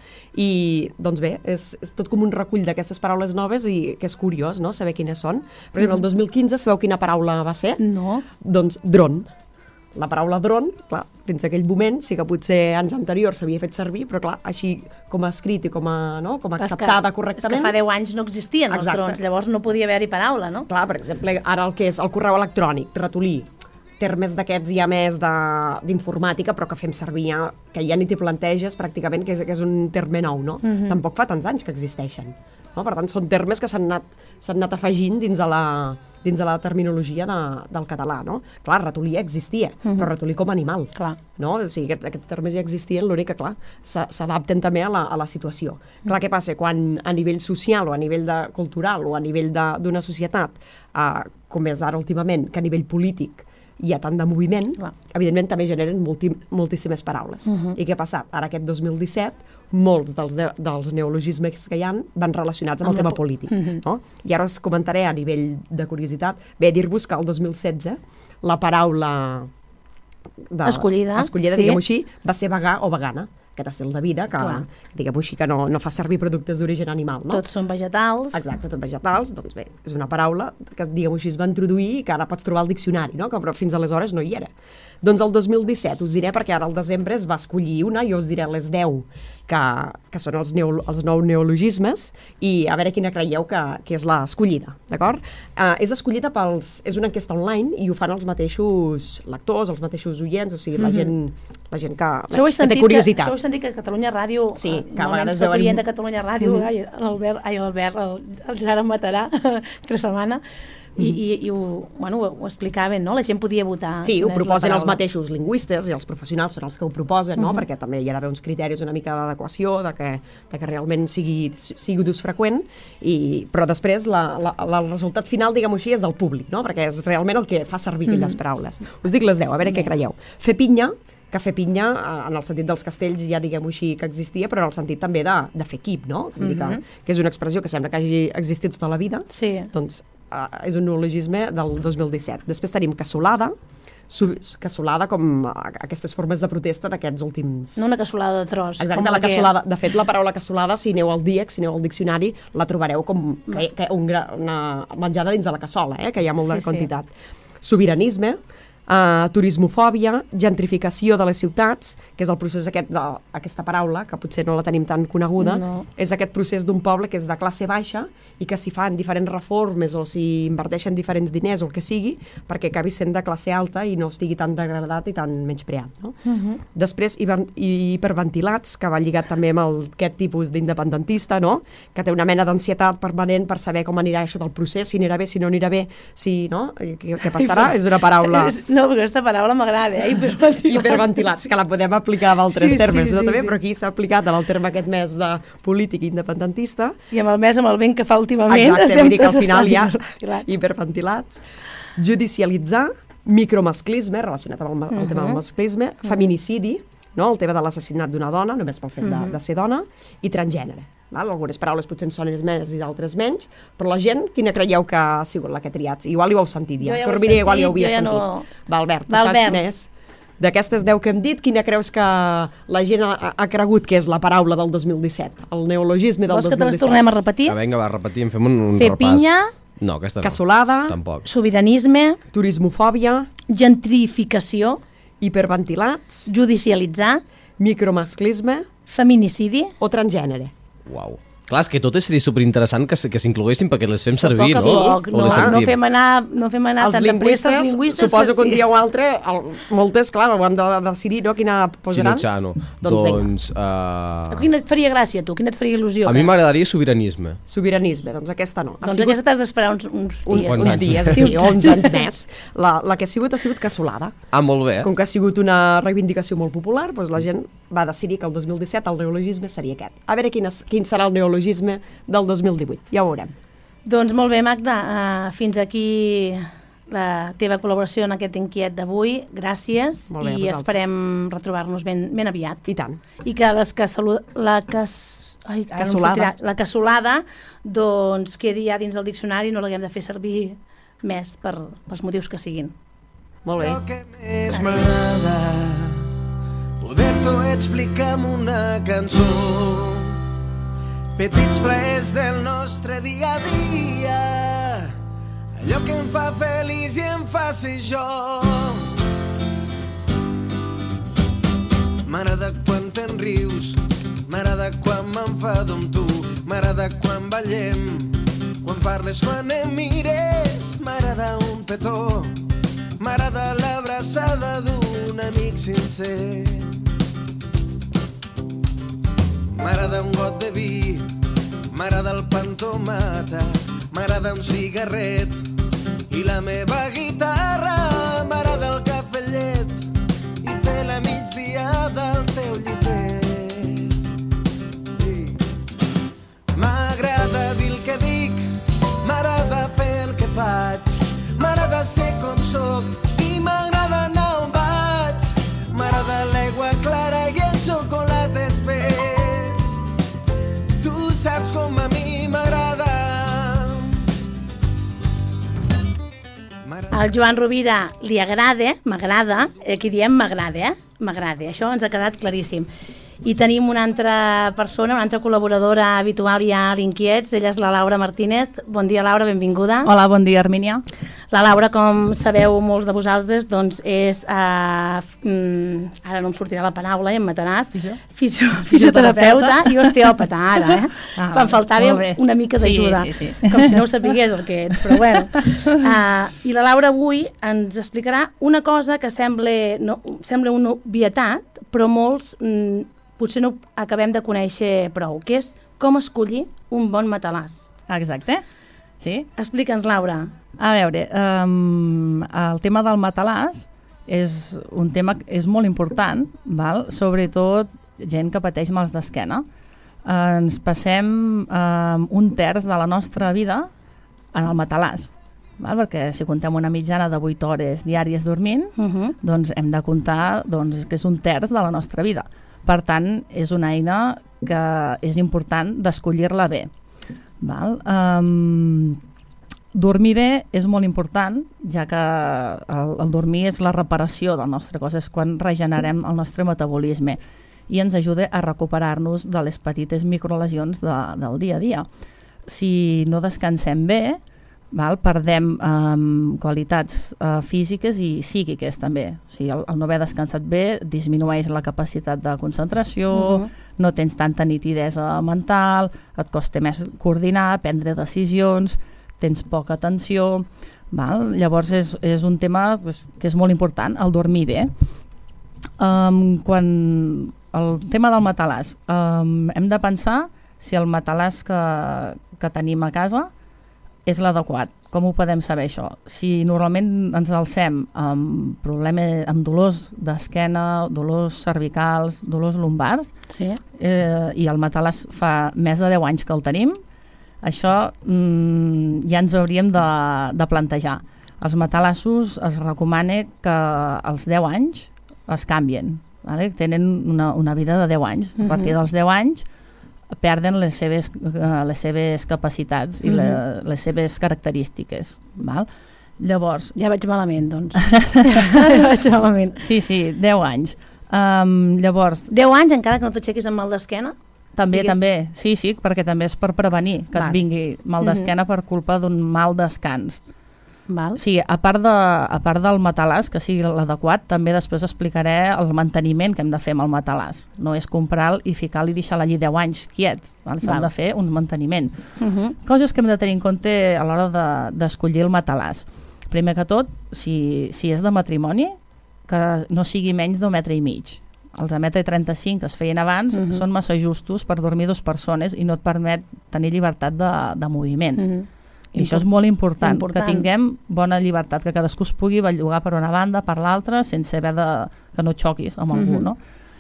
I, doncs bé, és tot com un recull d'aquestes paraules noves i que és curiós, no?, saber quines són. Per exemple, el 2015, sabeu quina paraula va ser? No. Doncs dron. La paraula dron, clar, fins a aquell moment sí que potser anys anteriors s'havia fet servir, però clar, així com a escrit i com a acceptada correctament... És que fa 10 anys no existien els Exacte. drons, llavors no podia haver-hi paraula, no? Clar, per exemple, ara el que és el correu electrònic, ratolí, termes d'aquests ja més d'informàtica, però que fem servir ja, que ja ni t'hi planteges pràcticament, que és un terme nou, no? Tampoc fa tants anys que existeixen. No? Per tant, són termes que s'han anat afegint dins de la terminologia del català, no? Clar, ratolí ja existia, però ratolí com a animal. Clar. No? O sigui, aquests termes ja existien, l'únic que, clar, s'adapten també a la situació. Clar, què passa? Quan a nivell social o a nivell cultural o a nivell d'una societat, com és ara últimament, que a nivell polític hi ha tant de moviment, evidentment també generen moltíssimes paraules. I què ha passat? Ara aquest 2017, molts dels neologismes que hi ha van relacionats amb el tema polític. No? I ara us comentaré a nivell de curiositat, bé, dir-vos que el 2016 la paraula escollida, diguem-ho així, va ser vegà o vegana, que aquest estil de vida, que diguem-ho així, que no fa servir productes d'origen animal, no? Tots són vegetals. Exacte, tot vegetals, doncs bé, és una paraula que, diguem-ho així, es va introduir i que ara pots trobar al diccionari, no? Que fins aleshores no hi era. Doncs el 2017 us diré, perquè ara al desembre es va escollir una, jo us diré les 10 que són els nous neologismes, i a veure quina creieu que és l'escollida, d'acord? És escollida és una enquesta online i ho fan els mateixos lectors, els mateixos oients, o sigui, la gent que té curiositat. Això ho he sentit que Catalunya Ràdio, sí, que a vegades soc oient de Catalunya Ràdio, el Gerard em matarà, per setmana, i ho explicaven, no? La gent podia votar. Sí, ho proposen els mateixos lingüistes i els professionals són els que ho proposen, no? Perquè també hi ha d'haver uns criteris una mica d'adequació, de que realment sigui d'ús freqüent, però després el resultat final, diguem-ho així, és del públic, no? Perquè és realment el que fa servir aquelles paraules. Us dic les 10, a veure què creieu. Fer pinya, que fer pinya, en el sentit dels castells, ja diguem-ho així, que existia, però en el sentit també de fer equip, no? Vull dir que és una expressió que sembla que hagi existit tota la vida. Sí. Doncs és un neologisme del 2017. Després tenim cassolada com aquestes formes de protesta d'aquests últims... No una cassolada de tros. Exacte, la cassolada. De fet, la paraula cassolada, si aneu al DIEC, si aneu al diccionari, la trobareu com una menjada dins de la cassola, que hi ha molta quantitat. Sobiranisme, turismofòbia, gentrificació de les ciutats, que és el procés aquesta paraula, que potser no la tenim tan coneguda, és aquest procés d'un poble que és de classe baixa i que s'hi fan diferents reformes o s'hi inverteixen diferents diners o el que sigui, perquè acabi sent de classe alta i no estigui tan degradat i tan menyspreat. No? Després, hiperventilats, que va lligat també amb aquest tipus d'independentista, no? Que té una mena d'ansietat permanent per saber com anirà això del procés, si anirà bé, si no anirà bé, què passarà? És una paraula... No, perquè aquesta paraula m'agrada, hiperventilats, que la podem aplicar amb altres termes, també, però aquí s'ha aplicat en el terme aquest mes de polític independentista. I amb el vent que fa últimament. Exacte, vull dir que al final hi ha hiperventilats. Judicialitzar, micromasclisme, relacionat amb el tema del masclisme, feminicidi, no? El tema de l'assassinat d'una dona, només pel fet de ser dona, i transgènere. Algunes paraules potser en sonen més i d'altres menys, però la gent, quina creieu que ha sigut la que ha triat? Igual ho heu sentit ja. Igual ja ho havia sentit. Va, Albert, tu saps quina és? D'aquestes 10 que hem dit, quina creus que la gent ha cregut que és la paraula del 2017? El neologisme del 2017. Vols que te les tornem a repetir? Vinga, va, repetim, fem un repàs. Fer pinya. No, aquesta no. Cassolada. Tampoc. Sobiranisme. Turismofòbia. Gentrificació. Hiperventilats. Judicialitzar. Micromasclisme. Feminicidi. O transgènere. Uau. Clar, és que totes seria superinteressant que s'incloguessin perquè les fem servir, no? No fem anar tan de pressa els lingüistes. Suposo que un dia o altre, moltes, clar, ho hem de decidir, no? Quina posaran? Xinotxano. Doncs... Quina et faria gràcia, tu? Quina et faria il·lusió? A mi m'agradaria sobiranisme. Sobiranisme, doncs aquesta no. Doncs aquesta t'has d'esperar uns dies. Uns dies, sí, o uns anys més. La que ha sigut cassolada. Ah, molt bé. Com que ha sigut una reivindicació molt popular, doncs la gent va decidir que el 2017 el neologisme seria aquest. A veure quin serà el neologisme del 2018, ja ho veurem. Doncs molt bé, Magda, fins aquí la teva col·laboració en aquest inquiet d'avui, gràcies, i esperem retrobar-nos ben aviat. I tant. I que la cassolada doncs quedi ja dins del diccionari, no l'haguem de fer servir més pels motius que siguin. Molt bé. El que més m'agrada poder-t'ho explicar amb una cançó. Petits plaers del nostre dia a dia, allò que em fa feliç i em fa ser jo. M'agrada quan te'n rius, m'agrada quan m'enfado amb tu, m'agrada quan ballem, quan parles, quan em mires, m'agrada un petó, m'agrada l'abraçada d'un amic sincer. M'agrada un got de vi, m'agrada el pa amb tomata, m'agrada un cigarret i la meva guitarra, m'agrada el cafè llet i fer la migdia del teu llitet. M'agrada dir el que dic, m'agrada fer el que faig, m'agrada ser com soc i m'agrada anar on vaig, m'agrada l'aigua clara i el xocolata espès. Saps com a mi m'agrada. Al Joan Rovira li agrada, m'agrada, aquí diem m'agrada, m'agrada, això ens ha quedat claríssim. I tenim una altra persona, una altra col·laboradora habitual ja a l'Inquiets, ella és la Laura Martínez. Bon dia, Laura, benvinguda. Hola, bon dia, Armínia. La Laura, com sabeu molts de vosaltres, doncs és, ara no em sortirà la paraula i em mataràs, fisioterapeuta i osteòpata, ara, Em faltava una mica d'ajuda, com si no ho sapigués el que ets, però bueno. I la Laura avui ens explicarà una cosa que sembla una obvietat, però molts potser no acabem de conèixer prou, que és com escollir un bon matalàs. Exacte, sí. Explica'ns, Laura. A veure, el tema del matalàs és un tema que és molt important, val? Sobretot gent que pateix mals d'esquena. Ens passem 1/3 de la nostra vida en el matalàs, val? Perquè si contem una mitjana de 8 hores diàries dormint, doncs hem de comptar que és 1/3 de la nostra vida. Per tant, és una eina que és important d'escollir-la bé. Val? Dormir bé és molt important, ja que el dormir és la reparació del nostre cos, és quan regenerem el nostre metabolisme i ens ajuda a recuperar-nos de les petites microlesions del dia a dia. Si no descansem bé, perdem qualitats físiques i psíquiques també. O sigui, el no haver descansat bé disminueix la capacitat de concentració, no tens tanta nitidesa mental, et costa més coordinar, prendre decisions, tens poca atenció. Llavors és un tema que és molt important, el dormir bé. Quan el tema del matalàs, hem de pensar si el matalàs que tenim a casa és l'adequat. Com ho podem saber, això? Si normalment ens alcem amb problemes, amb dolors d'esquena, dolors cervicals, dolors lumbars, i el matalàs fa més de 10 anys que el tenim, això ja ens hauríem de plantejar. Els matalassos es recomana que als 10 anys es canvien. Tenen una vida de 10 anys. A partir dels 10 anys perden les seves capacitats i les seves característiques. Llavors... Ja vaig malament, doncs. Ja vaig malament. Sí, 10 anys. Llavors... 10 anys encara que no t'aixequis amb mal d'esquena? També, sí, perquè també és per prevenir que et vingui mal d'esquena per culpa d'un mal descans. Sí, a part del matalàs, que sigui l'adequat, també després explicaré el manteniment que hem de fer amb el matalàs. No és comprar-lo i ficar-lo i deixar-lo allí 10 anys quiet. S'ha de fer un manteniment. Coses que hem de tenir en compte a l'hora d'escollir el matalàs. Primer que tot, si és de matrimoni, que no sigui menys d'1,5 metres. Els de 1,35 m que es feien abans són massa justos per dormir 2 persones i no et permet tenir llibertat de moviments. I això és molt important, que tinguem bona llibertat, que cadascú es pugui bellugar per una banda, per l'altra, sense haver que no xoquis amb algú, no?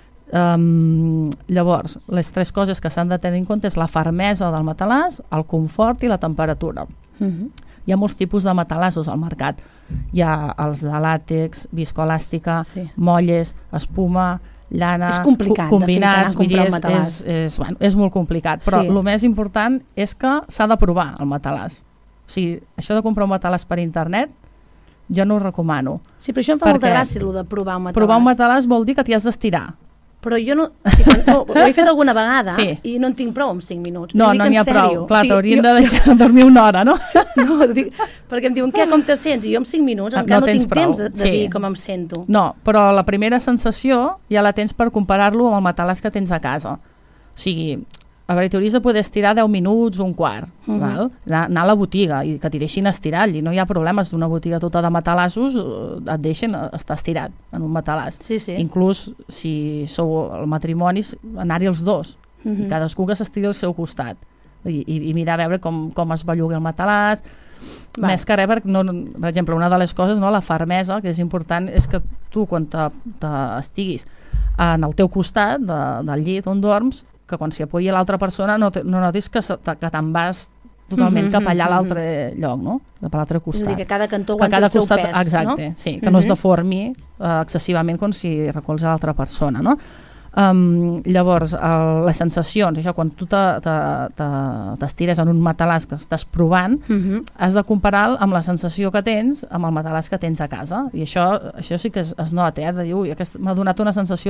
Llavors, les 3 coses que s'han de tenir en compte és la fermesa del matalàs, el confort i la temperatura. Hi ha molts tipus de matalassos al mercat. Hi ha els de làtex, viscoelàstica, molles, espuma, llana, és complicat, combinats, comprar un matalàs. És molt complicat, però el més important és que s'ha de provar el matalàs. O sigui, això de comprar un matalàs per internet jo no ho recomano. Sí, però això em fa molta gràcia, el de provar un matalàs. Provar un matalàs vol dir que t'hi has d'estirar. Però jo no... Ho he fet alguna vegada i no en tinc prou amb 5 minuts. No n'hi ha prou. Clar, t'haurien de deixar dormir una hora, no? No, perquè em diuen, com te sents? I jo amb 5 minuts encara no tinc temps de dir com em sento. No, però la primera sensació ja la tens per comparar-lo amb el matalàs que tens a casa. O sigui... A veure, t'hauries de poder estirar 10 minuts, un quart, anar a la botiga i que t'hi deixin estirar allí. No hi ha problemes d'una botiga tota de matalassos, et deixen estar estirat en un matalàs. Inclús si sou el matrimoni, anar-hi els dos, i cadascú que s'estiri al seu costat i mirar a veure com es bellugui el matalàs. Més que res, per exemple, una de les coses, la fermesa, que és important, és que tu quan t'estiguis en el teu costat del llit on dorms, que quan s'hi apoyi l'altra persona no notis que te'n vas totalment cap allà a l'altre lloc, no? Cap a l'altre costat. És a dir, que cada cantó aguanti el seu pes, no? Exacte, sí, que no es deformi excessivament com si recolza l'altra persona, no? Llavors, les sensacions, això, quan tu t'estires en un matalàs que estàs provant, has de comparar amb la sensació que tens amb el matalàs que tens a casa, i això sí que es nota, de dir, ui, m'ha donat una sensació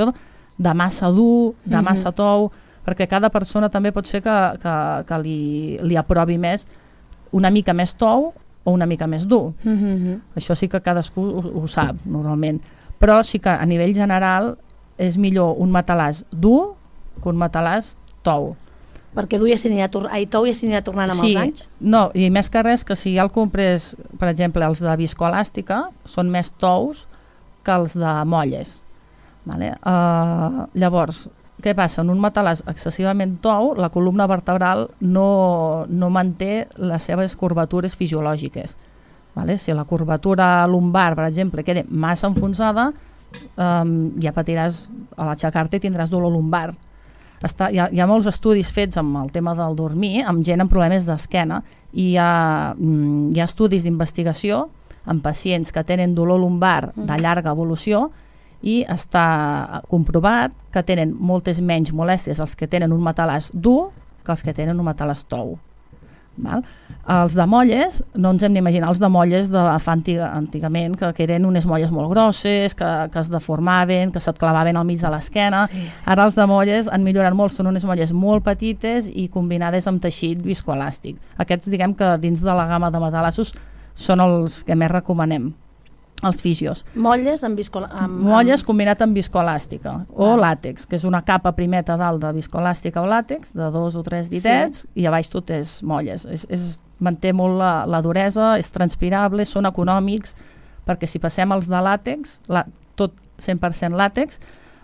de massa dur, de massa tou, perquè cada persona també pot ser que li aprovi més una mica més tou o una mica més dur. Això sí que cadascú ho sap normalment, però sí que a nivell general és millor un matalàs dur que un matalàs tou. Perquè tou ja s'anirà tornant amb els anys? No, i més que res que si ja el comprés, per exemple, els de viscoelàstica són més tous que els de molles. Vale? Llavors, què passa? En un matalàs excessivament tou, la columna vertebral no manté les seves curvatures fisiològiques. Vale? Si la curvatura lumbar, per exemple, queda massa enfonsada, ja patiràs, a l'aixecar-te tindràs dolor lumbar. Hi ha molts estudis fets amb el tema del dormir, amb gent amb problemes d'esquena, i hi ha estudis d'investigació amb pacients que tenen dolor lumbar de llarga evolució, i està comprovat que tenen moltes menys molèsties els que tenen un matalàs dur que els que tenen un matalàs tou. Val? Els de molles, no ens hem d'imaginar els de molles de fa antigament, que eren unes molles molt grosses, que es deformaven, que se't clavaven al mig de l'esquena. Ara els de molles han millorat molt, són unes molles molt petites i combinades amb teixit viscoelàstic. Aquests, diguem que dins de la gamma de matalassos són els que més recomanem, els fisios. Molles molles combinat amb viscoelàstica o làtex, que és una capa primeta dalt de viscoelàstica o làtex de 2 o 3 ditets, i a baix tot és molles. Manté molt la duresa, és transpirable, són econòmics, perquè si passem els de làtex, tot 100% làtex,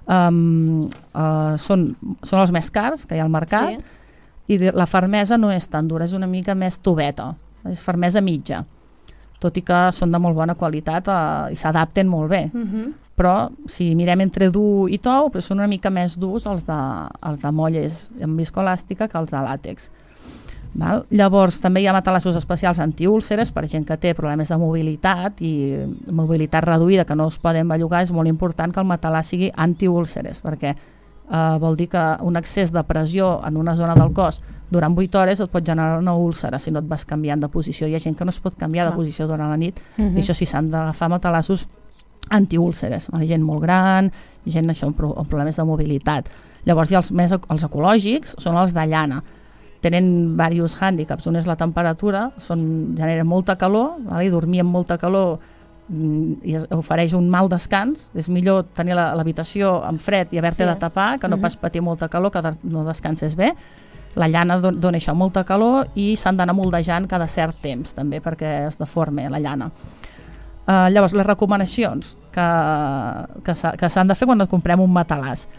són els més cars que hi ha al mercat, i la fermesa no és tan dura, és una mica més tubeta, és fermesa mitja, tot i que són de molt bona qualitat i s'adapten molt bé. Però si mirem entre dur i tou, són una mica més durs els de molles amb viscoelàstica que els de làtex. Llavors també hi ha matalassos especials antiúlceres per gent que té problemes de mobilitat i mobilitat reduïda, que no es poden bellugar. És molt important que el matalàs sigui antiúlceres, perquè vol dir que un excés de pressió en una zona del cos durant 8 hores et pot generar una úlcera si no et vas canviant de posició. Hi ha gent que no es pot canviar de posició durant la nit, i això sí, s'han d'agafar matalassos antiúlceres, gent molt gran, gent amb problemes de mobilitat. Llavors hi ha els ecològics, són els de llana, tenen diversos hàndicaps. Un és la temperatura, generen molta calor, i dormir amb molta calor i ofereix un mal descans. És millor tenir l'habitació amb fred i haver-te de tapar que no pas patir molta calor, que no descanses bé. La llana dona això, molta calor, i s'han d'anar moldejant cada cert temps també perquè es deforme la llana. Llavors, les recomanacions que s'han de fer quan comprem un matalàs.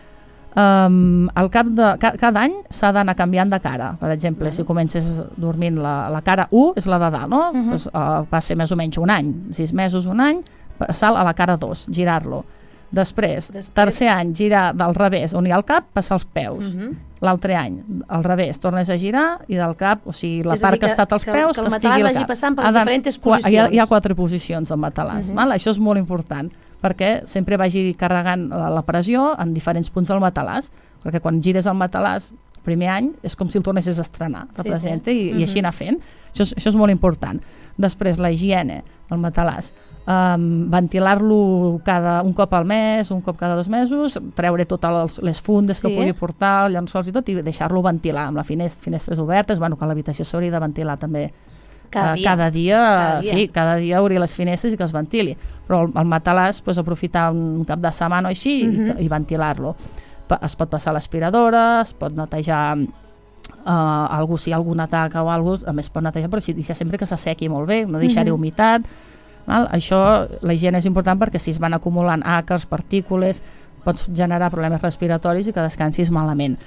Cada any s'ha d'anar canviant de cara. Per exemple, si comences dormint la cara 1 és la de dalt, no? Va ser més o menys un any, 6 mesos, un any, passar a la cara 2, girar-lo. Després, tercer any, girar del revés, on hi ha el cap, passar els peus. L'altre any, al revés, tornes a girar i del cap, o sigui, la part que ha estat als peus, que estigui al cap. Passant per les diferents posicions. Hi ha 4 posicions del matalàs. Això és molt important, perquè sempre vagi carregant la pressió en diferents punts del matalàs, perquè quan gires el matalàs el primer any és com si el tornessis a estrenar, representa, i així anar fent. Això és molt important. Després, la higiene del matalàs. Ventilar-lo un cop al mes, un cop cada 2 mesos, treure totes les fundes que pugui portar, llençols i tot, i deixar-lo ventilar amb les finestres obertes, que l'habitació s'hauria de ventilar també cada dia, obrir les finestres i que es ventili, però el matalàs aprofitar un cap de setmana o així i ventilar-lo. Es pot passar l'aspiradora, es pot netejar si hi ha algun atac o alguna cosa, a més pot netejar, però deixar sempre que s'assequi molt bé, no deixar-hi humitat. Això, la higiene és important perquè si es van acumulant àcars, partícules, pots generar problemes respiratoris i que descansis malament.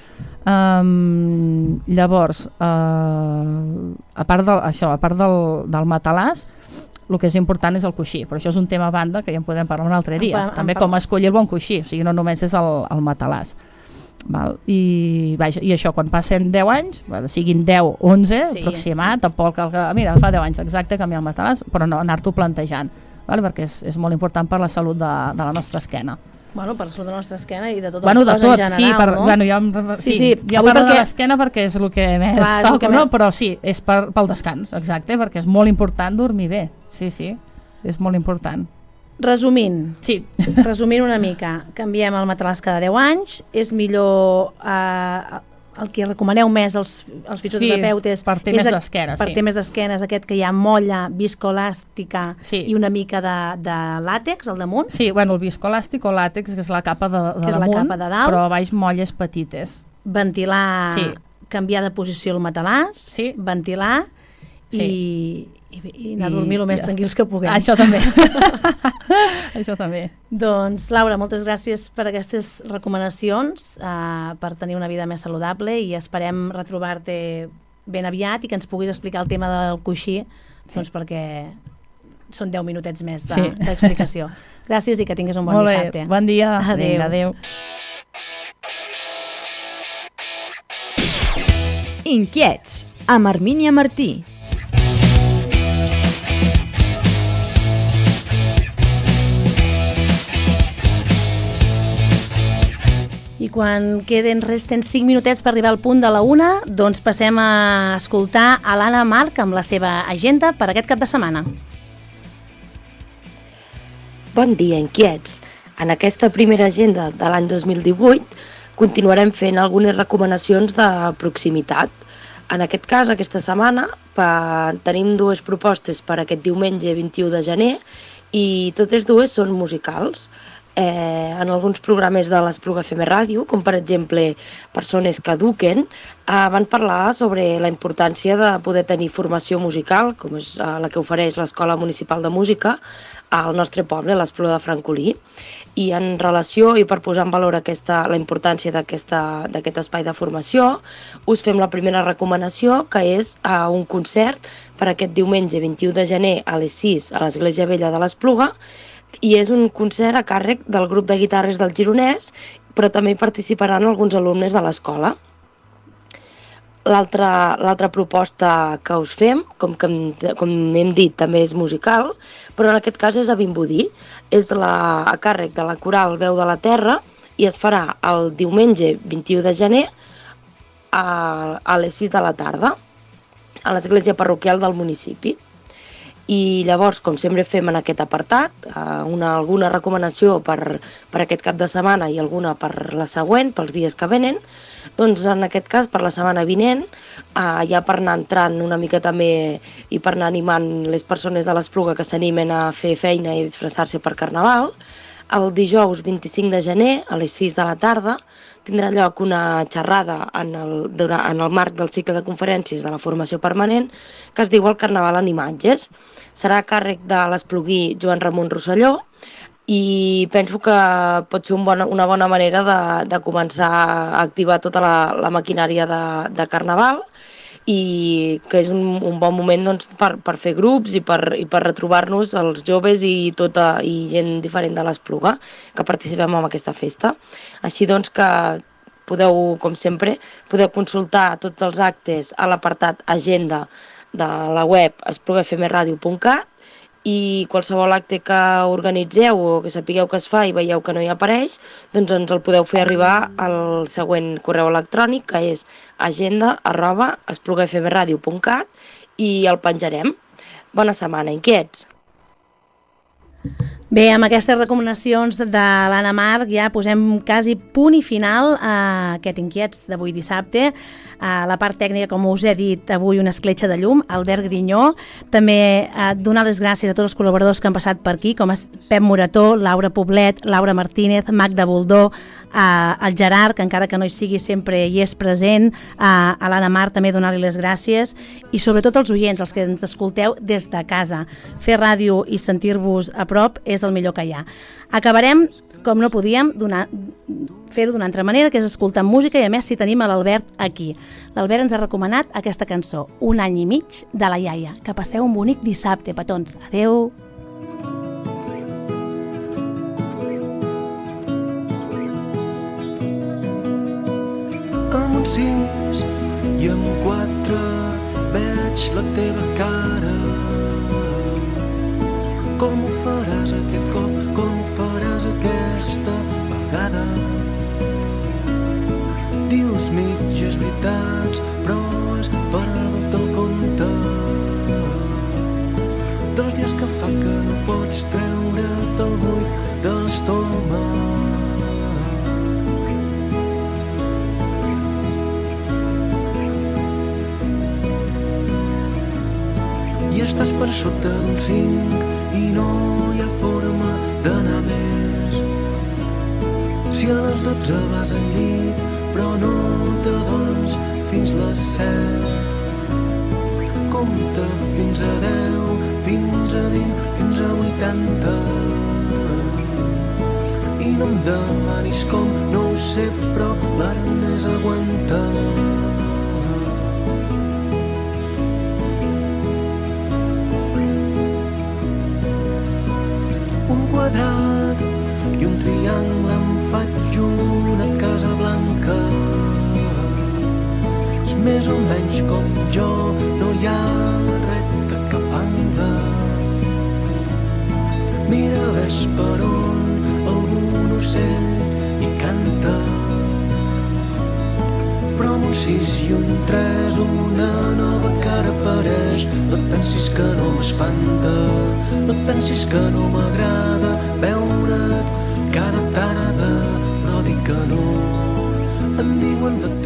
Llavors, a part del matalàs, el que és important és el coixí, però això és un tema a banda que ja en podem parlar un altre dia. També com escollir el bon coixí, o sigui, no només és el matalàs. I això, quan passen 10 anys, siguin 10 o 11 aproximat, tampoc cal que, mira, fa 10 anys exacte canviar el matalàs, però no anar-t'ho plantejant, perquè és molt important per la salut de la nostra esquena. Bueno, per la salut de la nostra esquena i de tot el cos en general, no? Jo parlo de l'esquena perquè és el que més toca, però sí, és pel descans, exacte, perquè és molt important dormir bé, sí, és molt important. Resumint, Sí. resumint una mica, canviem el matalàs cada 10 anys, és millor el que recomaneu més als fisioterapeutes per temes d'esquena, per temes d'esquena és aquest que hi ha molla viscoelàstica i una mica de làtex al damunt. Sí, bueno, el viscoelàstic o làtex, que és la capa de damunt, la capa de dalt. però a baix molles petites. Ventilar, canviar de posició el matalàs, ventilar i anar a dormir el més tranquils que puguem. Això també. Això també. Doncs, Laura, moltes gràcies per aquestes recomanacions, per tenir una vida més saludable, i esperem retrobar-te ben aviat i que ens puguis explicar el tema del coixí, doncs perquè són 10 minutets més d'explicació. Gràcies i que tinguis un bon dissabte. Molt bé, bon dia. Adéu. Adéu. Inquiets, amb Armínia Martí. I quan resten 5 minutets per arribar al punt de la 1, doncs passem a escoltar a l'Anna Marc amb la seva agenda per aquest cap de setmana. Bon dia, inquiets. En aquesta primera agenda de l'any 2018 continuarem fent algunes recomanacions de proximitat. En aquest cas, aquesta setmana, tenim dues propostes per aquest diumenge 21 de gener i totes dues són musicals. En alguns programes de l'Espluga FM Ràdio, com per exemple Persones que eduquen, van parlar sobre la importància de poder tenir formació musical, com és la que ofereix l'Escola Municipal de Música al nostre poble, l'Espluga de Francolí. I en relació i per posar en valor la importància d'aquest espai de formació, us fem la primera recomanació, que és un concert per aquest diumenge 21 de gener a les 6 a l'Església Vella de l'Espluga, i és un concert a càrrec del grup de guitarres del Gironès, però també hi participaran alguns alumnes de l'escola. L'altra proposta que us fem, com hem dit, també és musical, però en aquest cas és a Vimbodí. És a càrrec de la coral Veu de la Terra i es farà el diumenge 21 de gener a les 6 de la tarda a l'església parroquial del municipi. I llavors, com sempre fem en aquest apartat, alguna recomanació per aquest cap de setmana i alguna per la següent, pels dies que venen, doncs en aquest cas per la setmana vinent, ja per anar entrant una mica també i per anar animant les persones de l'Espluga que s'animen a fer feina i disfressar-se per Carnaval, el dijous 25 de gener a les 6 de la tarda tindrà lloc una xerrada en el marc del cicle de conferències de la formació permanent que es diu el Carnaval en imatges. Serà a càrrec de l'esplugui Joan Ramon Rosselló i penso que pot ser una bona manera de començar a activar tota la maquinària de Carnaval i que és un bon moment doncs, per fer grups i per retrobar-nos els joves i gent diferent de l'Espluga que participem en aquesta festa. Així doncs que podeu, com sempre, consultar tots els actes a l'apartat Agenda de la web esplugafmradio.cat i qualsevol acte que organitzeu o que sapigueu que es fa i veieu que no hi apareix, doncs ens el podeu fer arribar al següent correu electrònic, que és agenda@esplugafmradio.cat i el penjarem. Bona setmana, inquiets! Bé, amb aquestes recomanacions de l'Anna Marc ja posem quasi punt i final a aquest Inquiets d'avui dissabte. A la part tècnica, com us he dit, avui una escletxa de llum, Albert Grinyó. També donar les gràcies a tots els col·laboradors que han passat per aquí, com és Pep Morató, Laura Poblet, Laura Martínez, Magda Boldó, el Gerard, que encara que no hi sigui sempre hi és present, a l'Anna Marc també donar-li les gràcies i sobretot als oients, els que ens escolteu des de casa. Fer ràdio i sentir-vos a prop és el millor que hi ha. Acabarem, com no podíem, fer-ho d'una altra manera, que és escoltar música i a més si tenim l'Albert aquí. L'Albert ens ha recomanat aquesta cançó, Un any i mig, de la iaia. Que passeu un bonic dissabte, petons. Adeu! Amb un 6 i amb un 4 veig la teva cara. Com ho faràs aquest cop? Com ho faràs aquesta vegada? Dius mitges veritats, però has perdut el compte dels dies que fa que no pots treure't el de l'estómac. I estàs per sota d'un 5 i no hi ha forma d'anar més. Si a les 12 vas al llit però no t'adorms fins les 7, compta fins a 10, fins a 20, fins a 80. I no em demanis com, no ho sé, però l'Ernest aguanta. Un quadrat i un triangle em faig una casa blanca. És més o menys com jo, no hi ha recta cap angle. Mira, ves per on algun ocell hi canta. Però amb un 6 i un 3 una nova cara apareix. No et pensis que no m'espanta, no et pensis que no m'agrada veure't cada tarda, però dic que no. Em diuen de